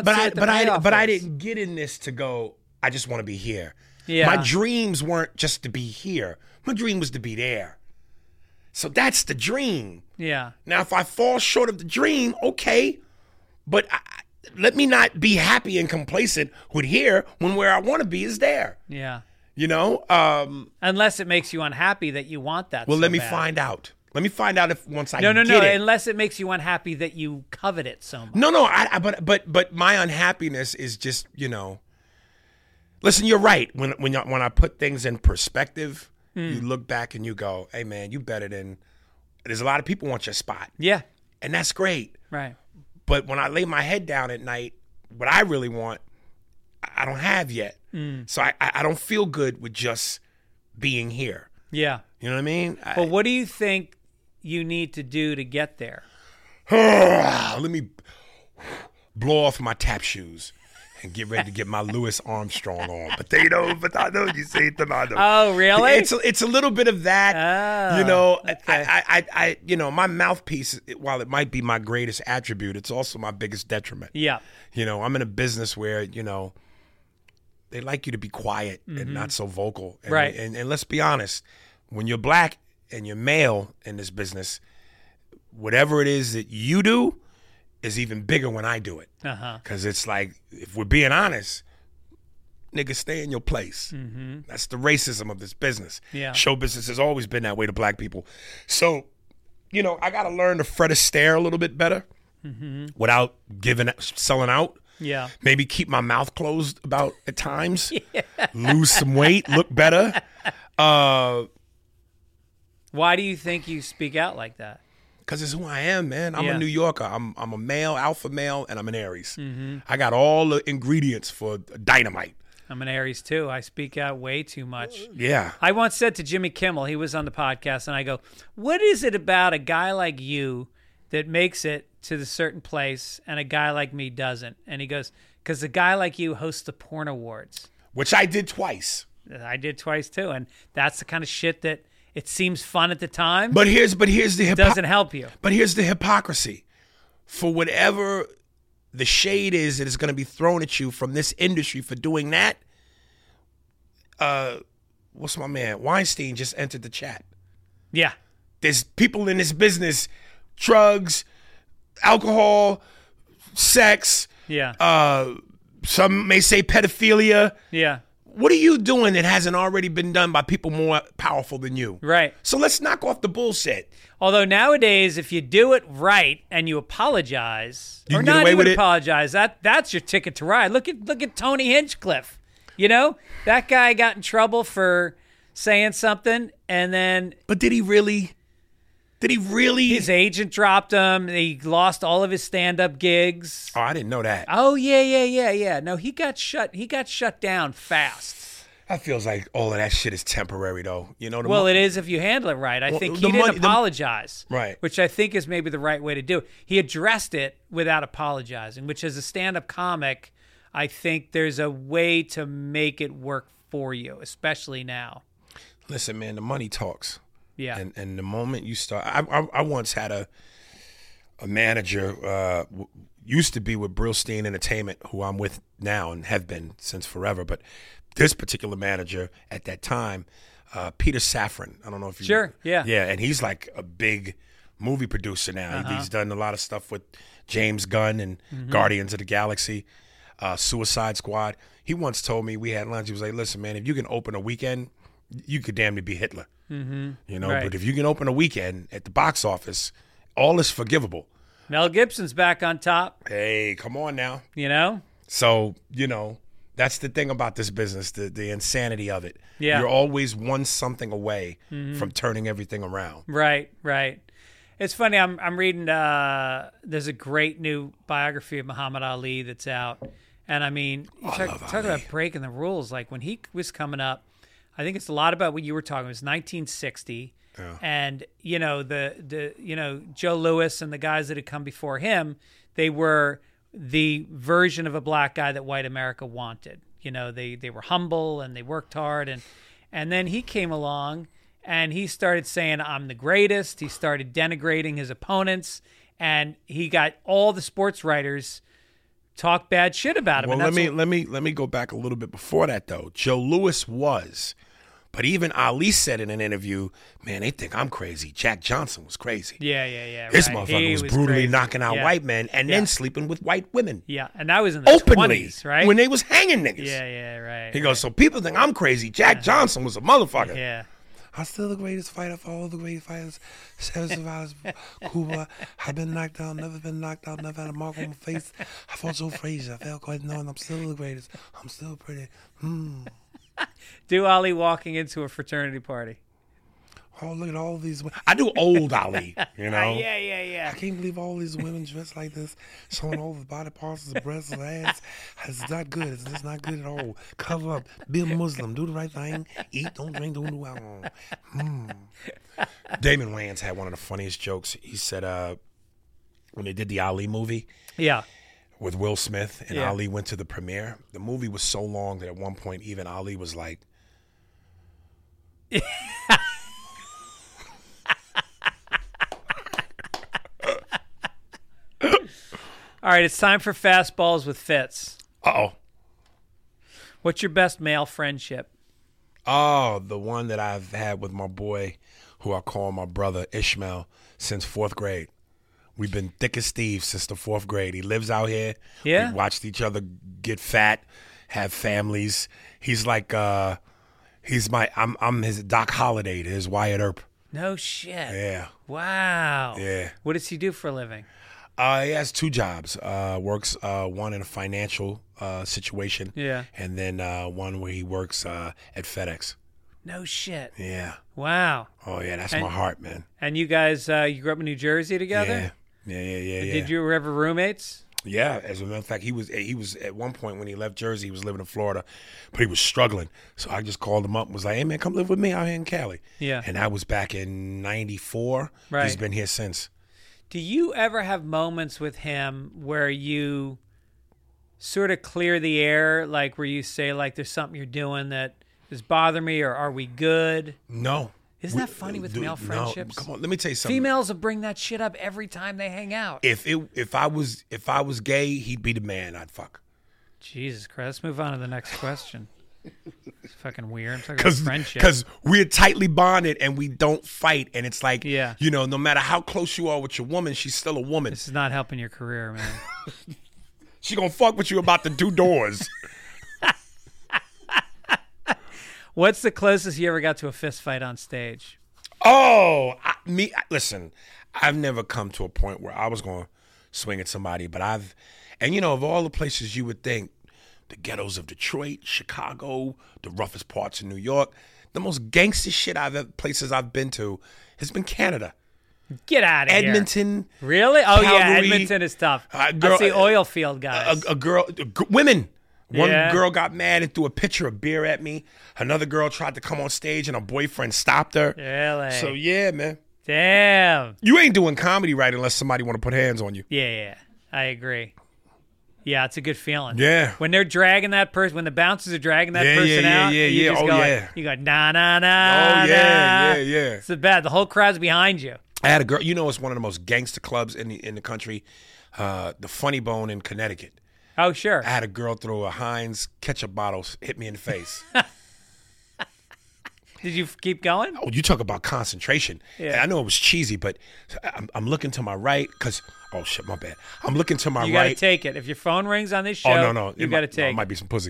didn't get in this to go, I just want to be here. Yeah. My dreams weren't just to be here. My dream was to be there. So that's the dream. Yeah. Now, if I fall short of the dream, okay, but let me not be happy and complacent with here when where I want to be is there. Yeah. Unless it makes you unhappy that you want that. Well, so let me bad. find out. Let me find out if once I no, get it. Unless it makes you unhappy that you covet it so much. No. But my unhappiness is just Listen, you're right. When I put things in perspective. You look back and you go, hey, man, you better than – there's a lot of people want your spot. Yeah. And that's great. Right. But when I lay my head down at night, what I really want, I don't have yet. So I don't feel good with just being here. Yeah. You know what I mean? But what do you think you need to do to get there? Let me blow off my tap shoes. And get ready to get my Louis Armstrong on. Potato, you say tomato. Oh, really? It's a little bit of that. Oh, okay. My mouthpiece, while it might be my greatest attribute, it's also my biggest detriment. Yeah. I'm in a business where, they like you to be quiet and not so vocal. And, right. And let's be honest, when you're black and you're male in this business, whatever it is that you do is even bigger when I do it. Because it's like, if we're being honest, nigga, stay in your place. That's the racism of this business. Yeah. Show business has always been that way to black people. So, I got to learn to Fred Astaire a little bit better without selling out. Yeah. Maybe keep my mouth closed about at times. Lose some weight, look better. Why do you think you speak out like that? Because it's who I am, man. I'm a New Yorker. I'm a male, alpha male, and I'm an Aries. I got all the ingredients for dynamite. I'm an Aries, too. I speak out way too much. Yeah. I once said to Jimmy Kimmel, he was on the podcast, and I go, what is it about a guy like you that makes it to the certain place and a guy like me doesn't? And he goes, because a guy like you hosts the porn awards. Which I did twice. I did twice, too. And that's the kind of shit that it seems fun at the time. But here's the doesn't help you. But here's the hypocrisy. For whatever the shade is that is going to be thrown at you from this industry for doing that, what's my man? Weinstein just entered the chat. Yeah. There's people in this business, drugs, alcohol, sex. Yeah. Some may say pedophilia. Yeah. What are you doing that hasn't already been done by people more powerful than you? Right. So let's knock off the bullshit. Although nowadays, if you do it right and you apologize, you or can get not away even with it. Apologize, that's your ticket to ride. Look at Tony Hinchcliffe. That guy got in trouble for saying something, and then. But did he really? His agent dropped him. He lost all of his stand-up gigs. Oh, I didn't know that. Oh yeah. No, he got shut down fast. That feels like all of that shit is temporary, though. Well, it is if you handle it right. I think he didn't apologize. Right. Which I think is maybe the right way to do it. He addressed it without apologizing, which as a stand-up comic, I think there's a way to make it work for you, especially now. Listen, man, the money talks. Yeah. And the moment you start, I once had a manager, used to be with Brillstein Entertainment, who I'm with now and have been since forever. But this particular manager at that time, Peter Safran, I don't know if you. Sure, yeah. Yeah, and he's like a big movie producer now. He's done a lot of stuff with James Gunn and Guardians of the Galaxy, Suicide Squad. He once told me, we had lunch, he was like, listen, man, if you can open a weekend, you could damn near be Hitler. Right. But if you can open a weekend at the box office, all is forgivable. Mel Gibson's back on top. Hey, come on now. So, that's the thing about this business, the insanity of it. Yeah. You're always one something away from turning everything around. Right. It's funny. I'm reading. There's a great new biography of Muhammad Ali that's out, and I mean, talk about breaking the rules. Like when he was coming up, I think it's a lot about what you were talking. It was 1960, and the Joe Louis and the guys that had come before him, they were the version of a black guy that white America wanted. They were humble and they worked hard, and then he came along. And he started saying, I'm the greatest. He started denigrating his opponents. And he got all the sports writers talk bad shit about him. Well, let me go back a little bit before that, though. Joe Louis was. But even Ali said in an interview, man, they think I'm crazy. Jack Johnson was crazy. Yeah. This motherfucker was brutally crazy. knocking out white men and then sleeping with white women. Yeah, and that was in the openly, 20s, right? When they was hanging niggas. Yeah, right. He goes, so people think I'm crazy. Jack Johnson was a motherfucker. Yeah. I'm still the greatest fighter for all the great fighters. 7 survivors, Cuba. I've been knocked out, never been knocked out, never had a mark on my face. I fought Joe Frazier. I felt quite known. I'm still the greatest. I'm still pretty. Do Ali walking into a fraternity party. Oh, look at all these women. I do old Ali, Yeah. I can't believe all these women dressed like this, showing all the body parts, the breasts, the ass. It's not good. It's just not good at all. Cover up. Be a Muslim. Do the right thing. Eat. Don't drink. Don't do alcohol. Damon Wayans had one of the funniest jokes. He said when they did the Ali movie with Will Smith and Ali went to the premiere, the movie was so long that at one point even Ali was like... All right, it's time for Fastballs with Fitz. Uh-oh. What's your best male friendship? Oh, the one that I've had with my boy, who I call my brother, Ishmael, since 4th grade. We've been thick as thieves since the 4th grade. He lives out here. Yeah. We watched each other get fat, have families. He's like, I'm his Doc Holliday to his Wyatt Earp. No shit. Yeah. Wow. Yeah. What does he do for a living? He has 2 jobs. Works one in a financial situation. Yeah. And then one where he works at FedEx. No shit. Yeah. Wow. Oh yeah, that's my heart, man. And you guys, you grew up in New Jersey together? Yeah. Did you ever roommates? Yeah, as a matter of fact, he was at one point when he left Jersey, he was living in Florida, but he was struggling. So I just called him up and was like, hey man, come live with me out here in Cali. Yeah. And that was back in '94. Right. He's been here since. Do you ever have moments with him where you sort of clear the air, like where you say, like, there's something you're doing that is bothering me, or are we good? No. Isn't that funny with male friendships? No, come on, let me tell you something. Females will bring that shit up every time they hang out. If I was gay, he'd be the man I'd fuck. Jesus Christ. Let's move on to the next question. It's fucking weird. I'm talking about friendship. Because we're tightly bonded and we don't fight. And it's like, Yeah. No matter how close you are with your woman, she's still a woman. This is not helping your career, man. She gonna fuck with you about the 2 doors. What's the closest you ever got to a fist fight on stage? Oh, listen, I've never come to a point where I was going to swing at somebody, but of all the places you would think, the ghettos of Detroit, Chicago, the roughest parts of New York, the most gangster shit places I've been to has been Canada. Get out of here. Edmonton. Really? Oh, Calgary, yeah, Edmonton is tough. That's the oil field guys. Women. One girl got mad and threw a pitcher of beer at me. Another girl tried to come on stage and her boyfriend stopped her. Really? So, yeah, man. Damn. You ain't doing comedy right unless somebody want to put hands on you. Yeah. I agree. Yeah, it's a good feeling. Yeah. When they're dragging that person, when the bouncers are dragging that person out, you just go, you go, nah, nah, nah, Oh, yeah. It's bad. The whole crowd's behind you. I had a girl, it's one of the most gangster clubs in the country, the Funny Bone in Connecticut. Oh, sure. I had a girl throw a Heinz ketchup bottle, hit me in the face. Did you keep going? Oh, you talk about concentration. Yeah. And I know it was cheesy, but I'm looking to my right because, oh, shit, my bad. I'm looking to my right. You got to take it. If your phone rings on this show, you got to take it. It might be some pussy.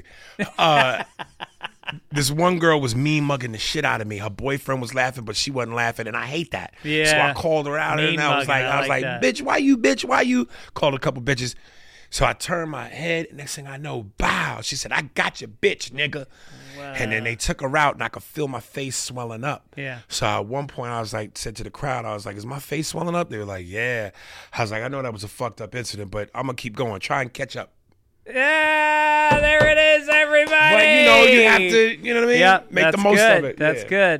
This one girl was mean mugging the shit out of me. Her boyfriend was laughing, but she wasn't laughing, and I hate that. Yeah. So I called her out, and I was like, that. bitch, why you? Called a couple bitches. So I turned my head, and next thing I know, bow. She said, I got you, bitch, nigga. Wow. And then they took her out, and I could feel my face swelling up. Yeah. So at one point, I was like, said to the crowd, I was like, is my face swelling up? They were like, yeah. I was like, I know that was a fucked up incident, but I'm going to keep going. Try and catch up. Yeah, there it is, everybody. But, you have to, you know what I mean? Yeah, make the most of it. That's good.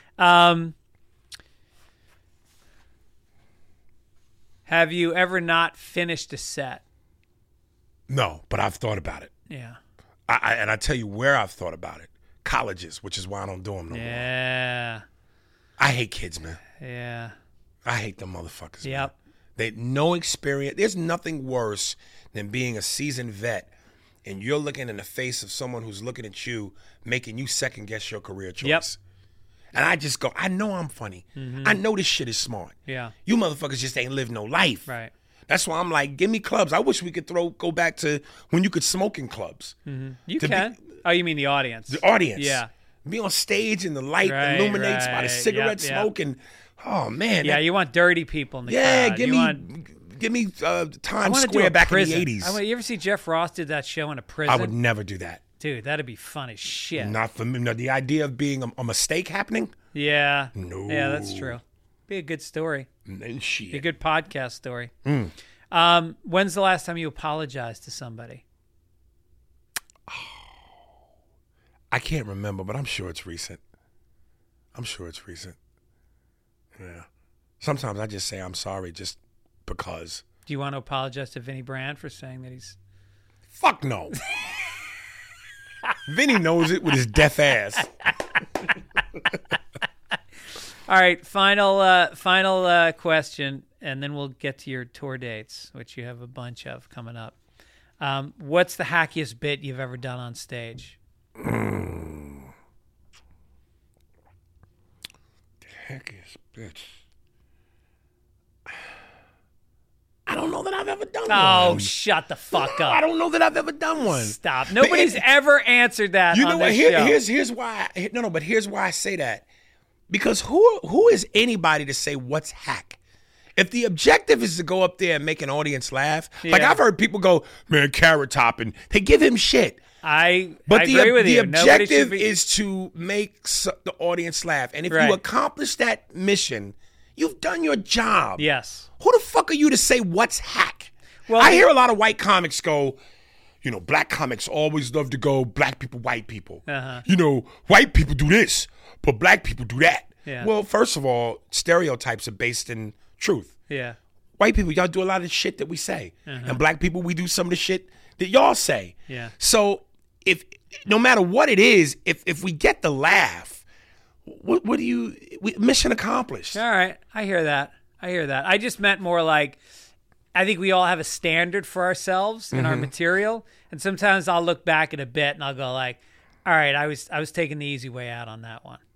Have you ever not finished a set? No, but I've thought about it. Yeah. And I tell you where I've thought about it. Colleges, which is why I don't do them no more. Yeah. I hate kids, man. Yeah. I hate them motherfuckers. Yep. Man. They no experience. There's nothing worse than being a seasoned vet and you're looking in the face of someone who's looking at you, making you second guess your career choice. Yep. And I just go, I know I'm funny. Mm-hmm. I know this shit is smart. Yeah. You motherfuckers just ain't lived no life. Right. That's why I'm like, give me clubs. I wish we could go back to when you could smoke in clubs. Mm-hmm. You can. Oh, you mean the audience? The audience. Yeah. Be on stage and the light illuminates by the cigarette smoke and, oh, man. Yeah, you want dirty people in the crowd. Give me Times Square back in the 80s. You ever see Jeff Ross did that show in a prison? I would never do that. Dude, that'd be fun as shit. Not for me. No, the idea of being a mistake happening? Yeah. No. Yeah, that's true. Be a good story. No shit. Be a good podcast story. Mm. When's the last time you apologized to somebody? I can't remember, but I'm sure it's recent. Yeah. Sometimes I just say I'm sorry just because. Do you want to apologize to Vinny Brand for saying that he's... Fuck no. Vinny knows it with his deaf ass. All right, final question, and then we'll get to your tour dates, which you have a bunch of coming up. What's the hackiest bit you've ever done on stage? The hackiest bit. I don't know that I've ever done one. Oh, shut the fuck up. I don't know that I've ever done one. Stop. Nobody's ever answered that you know on what? this show. Here's why. But here's why I say that. Because who is anybody to say what's hack? If the objective is to go up there and make an audience laugh, like I've heard people go, man, Carrot Top, and they give him shit. I agree with you. The objective is to make the audience laugh. And if you accomplish that mission, you've done your job. Yes. Who the fuck are you to say what's hack? Well, I hear a lot of white comics go, black comics always love to go black people, white people. Uh-huh. White people do this, but black people do that. Yeah. Well, first of all, stereotypes are based in truth. Yeah. White people, y'all do a lot of the shit that we say. Uh-huh. And black people, we do some of the shit that y'all say. Yeah. So no matter what it is, if we get the laugh, mission accomplished. All right. I hear that. I just meant more like, I think we all have a standard for ourselves in our material. And sometimes I'll look back at a bit and I'll go like, all right, I was taking the easy way out on that one.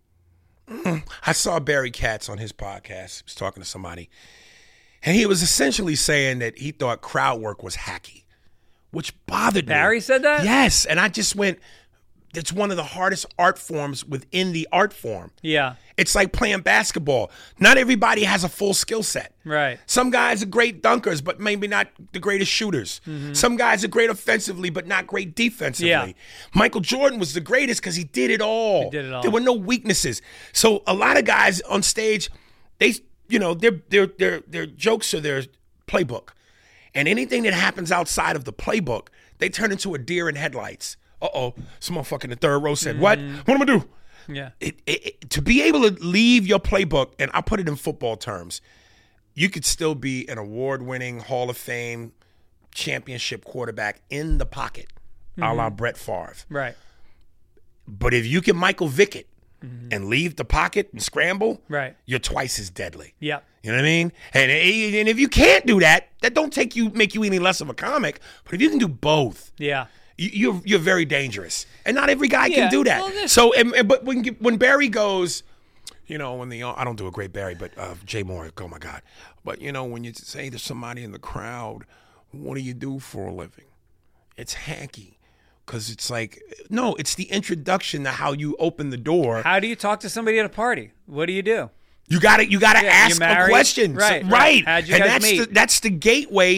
I saw Barry Katz on his podcast. He was talking to somebody. And he was essentially saying that he thought crowd work was hacky, which bothered me. Barry said that? Yes. And I just went, it's one of the hardest art forms within the art form. Yeah. It's like playing basketball. Not everybody has a full skill set. Right. Some guys are great dunkers, but maybe not the greatest shooters. Mm-hmm. Some guys are great offensively, but not great defensively. Yeah. Michael Jordan was the greatest because he did it all. There were no weaknesses. So a lot of guys on stage, their jokes are their playbook. And anything that happens outside of the playbook, they turn into a deer in headlights. Uh-oh, some motherfucker in the third row said, what? What am I going to do? Yeah. To be able to leave your playbook, and I'll put it in football terms, you could still be an award-winning Hall of Fame championship quarterback in the pocket, a la Brett Favre. Right. But if you can Michael Vick it and leave the pocket and scramble, you're twice as deadly. Yeah. You know what I mean? And if you can't do that, that don't make you any less of a comic. But if you can do both, you're very dangerous, and not every guy can do that. Well, so, but when Barry goes, I don't do a great Barry, but Jay Moore, oh my God. But when you say to somebody in the crowd, "What do you do for a living?" It's hacky, because it's like, no, it's the introduction to how you open the door. How do you talk to somebody at a party? What do you do? You gotta ask a question, right? Right. How'd you guys meet? That's the gateway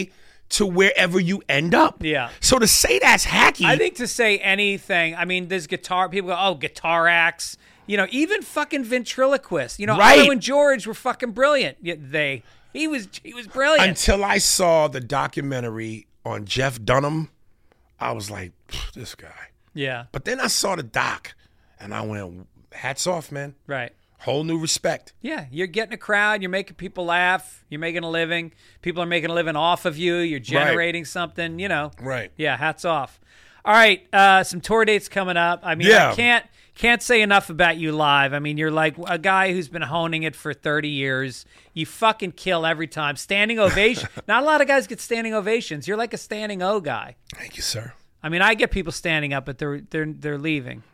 to wherever you end up. Yeah. So to say that's hacky. I think to say anything, I mean, there's guitar, people go, oh, guitar acts. You know, even fucking ventriloquists. You know, right. Otto and George were fucking brilliant. He was brilliant. Until I saw the documentary on Jeff Dunham, I was like, this guy. Yeah. But then I saw the doc, and I went, hats off, man. Right. Whole new respect. Yeah, you're getting a crowd. You're making people laugh. You're making a living. People are making a living off of you. You're generating something, you know. Right. Yeah, hats off. All right, some tour dates coming up. I mean, Yeah. I can't say enough about you live. I mean, you're like a guy who's been honing it for 30 years. You fucking kill every time. Standing ovation. Not a lot of guys get standing ovations. You're like a standing O guy. Thank you, sir. I mean, I get people standing up, but they're leaving.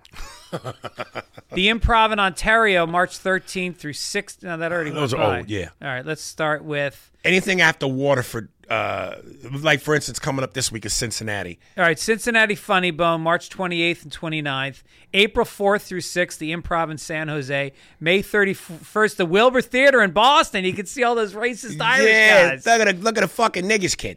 The Improv in Ontario, March 13th through 6th. No, that already Those went are by. old, yeah. All right, let's start with... Anything after Waterford, like, for instance, coming up this week is Cincinnati. All right, Cincinnati Funny Bone, March 28th and 29th. April 4th through 6th, the Improv in San Jose. May 31st, the Wilbur Theater in Boston. You can see all those racist Irish guys. Look at the fucking niggas kid.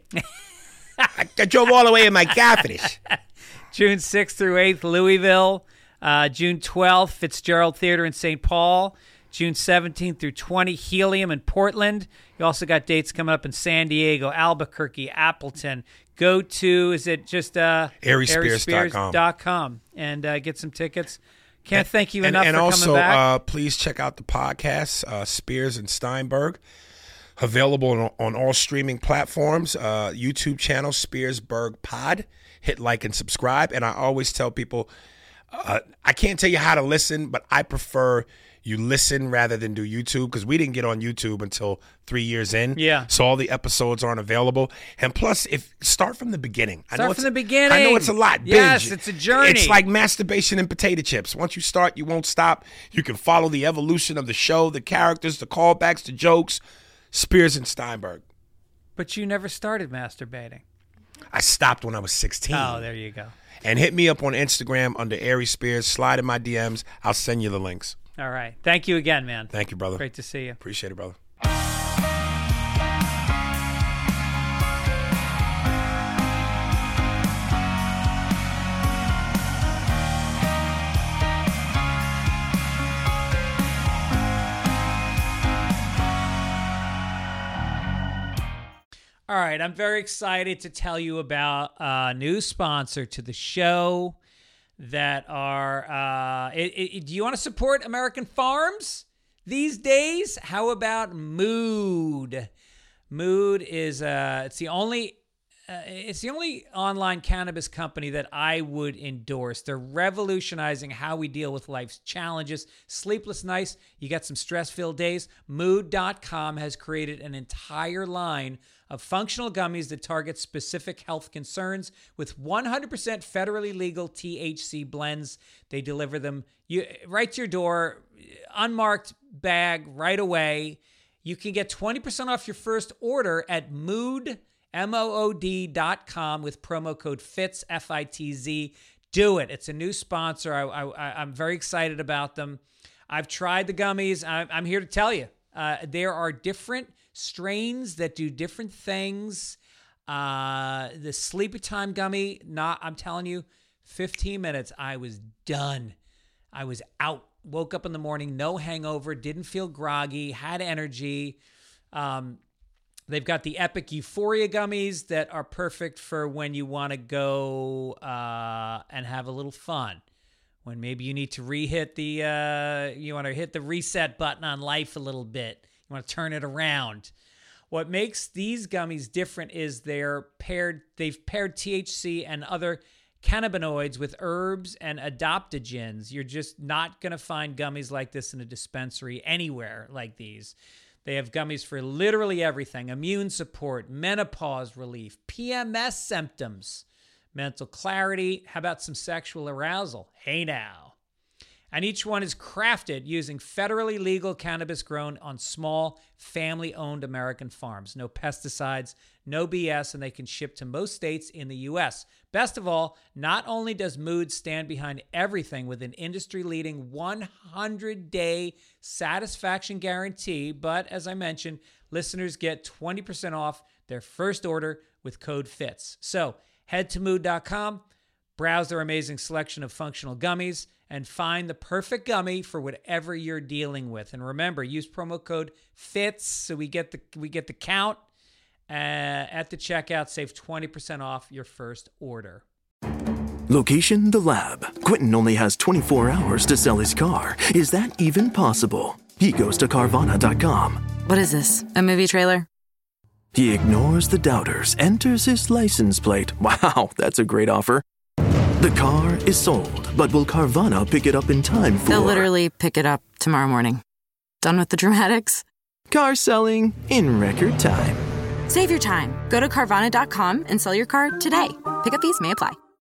I drove all the way in my car for this. June 6th through 8th, Louisville. June 12th, Fitzgerald Theater in St. Paul. June 17th through 20th, Helium in Portland. You also got dates coming up in San Diego, Albuquerque, Appleton. Go to, is it just ArieSpears.com and get some tickets. Can't thank you enough for coming back. And also, please check out the podcast, Spears and Steinberg. Available on all streaming platforms. YouTube channel, Spearsberg Pod. Hit like and subscribe. And I always tell people, I can't tell you how to listen, but I prefer you listen rather than do YouTube, because we didn't get on YouTube until 3 years in. Yeah. So all the episodes aren't available. And plus, start from the beginning. Start from the beginning. I know it's a lot. Yes, Binge. it's a journey. It's like masturbation and potato chips. Once you start, you won't stop. You can follow the evolution of the show, the characters, the callbacks, the jokes. Spears and Steinberg. But you never started masturbating. I stopped when I was 16. Oh, there you go. And hit me up on Instagram under Arie Spears. Slide in my DMs. I'll send you the links. All right. Thank you again, man. Thank you, brother. Great to see you. Appreciate it, brother. All right, I'm very excited to tell you about a new sponsor to the show that are... do you want to support American farms these days? How about Mood? Mood is it's the only online cannabis company that I would endorse. They're revolutionizing how we deal with life's challenges. Sleepless nights, you got some stress-filled days. Mood.com has created an entire line of functional gummies that target specific health concerns with 100% federally legal THC blends. They deliver them right to your door, unmarked bag right away. You can get 20% off your first order at mood.com with promo code FITZ, F-I-T-Z. Do it. It's a new sponsor. I'm very excited about them. I've tried the gummies. I'm here to tell you. There are different strains that do different things. The Sleepy Time gummy, I'm telling you, 15 minutes, I was done. I was out. Woke up in the morning, no hangover, didn't feel groggy, had energy. They've got the Epic Euphoria gummies that are perfect for when you want to go and have a little fun. When maybe you need to you want to hit the reset button on life a little bit. You want to turn it around. What makes these gummies different is they've paired THC and other cannabinoids with herbs and adaptogens. You're just not going to find gummies like this in a dispensary anywhere like these. They have gummies for literally everything: immune support, menopause relief, PMS symptoms, mental clarity. How about some sexual arousal? Hey now. And each one is crafted using federally legal cannabis grown on small, family-owned American farms. No pesticides, no BS, and they can ship to most states in the U.S. Best of all, not only does Mood stand behind everything with an industry-leading 100-day satisfaction guarantee, but as I mentioned, listeners get 20% off their first order with code FITZ. So head to mood.com, browse their amazing selection of functional gummies, and find the perfect gummy for whatever you're dealing with. And remember, use promo code FITZ so we get the count at the checkout. Save 20% off your first order. Location, the lab. Quentin only has 24 hours to sell his car. Is that even possible? He goes to Carvana.com. What is this, a movie trailer? He ignores the doubters, enters his license plate. Wow, that's a great offer. The car is sold, but will Carvana pick it up in time for... They'll literally pick it up tomorrow morning. Done with the dramatics? Car selling in record time. Save your time. Go to Carvana.com and sell your car today. Pickup fees may apply.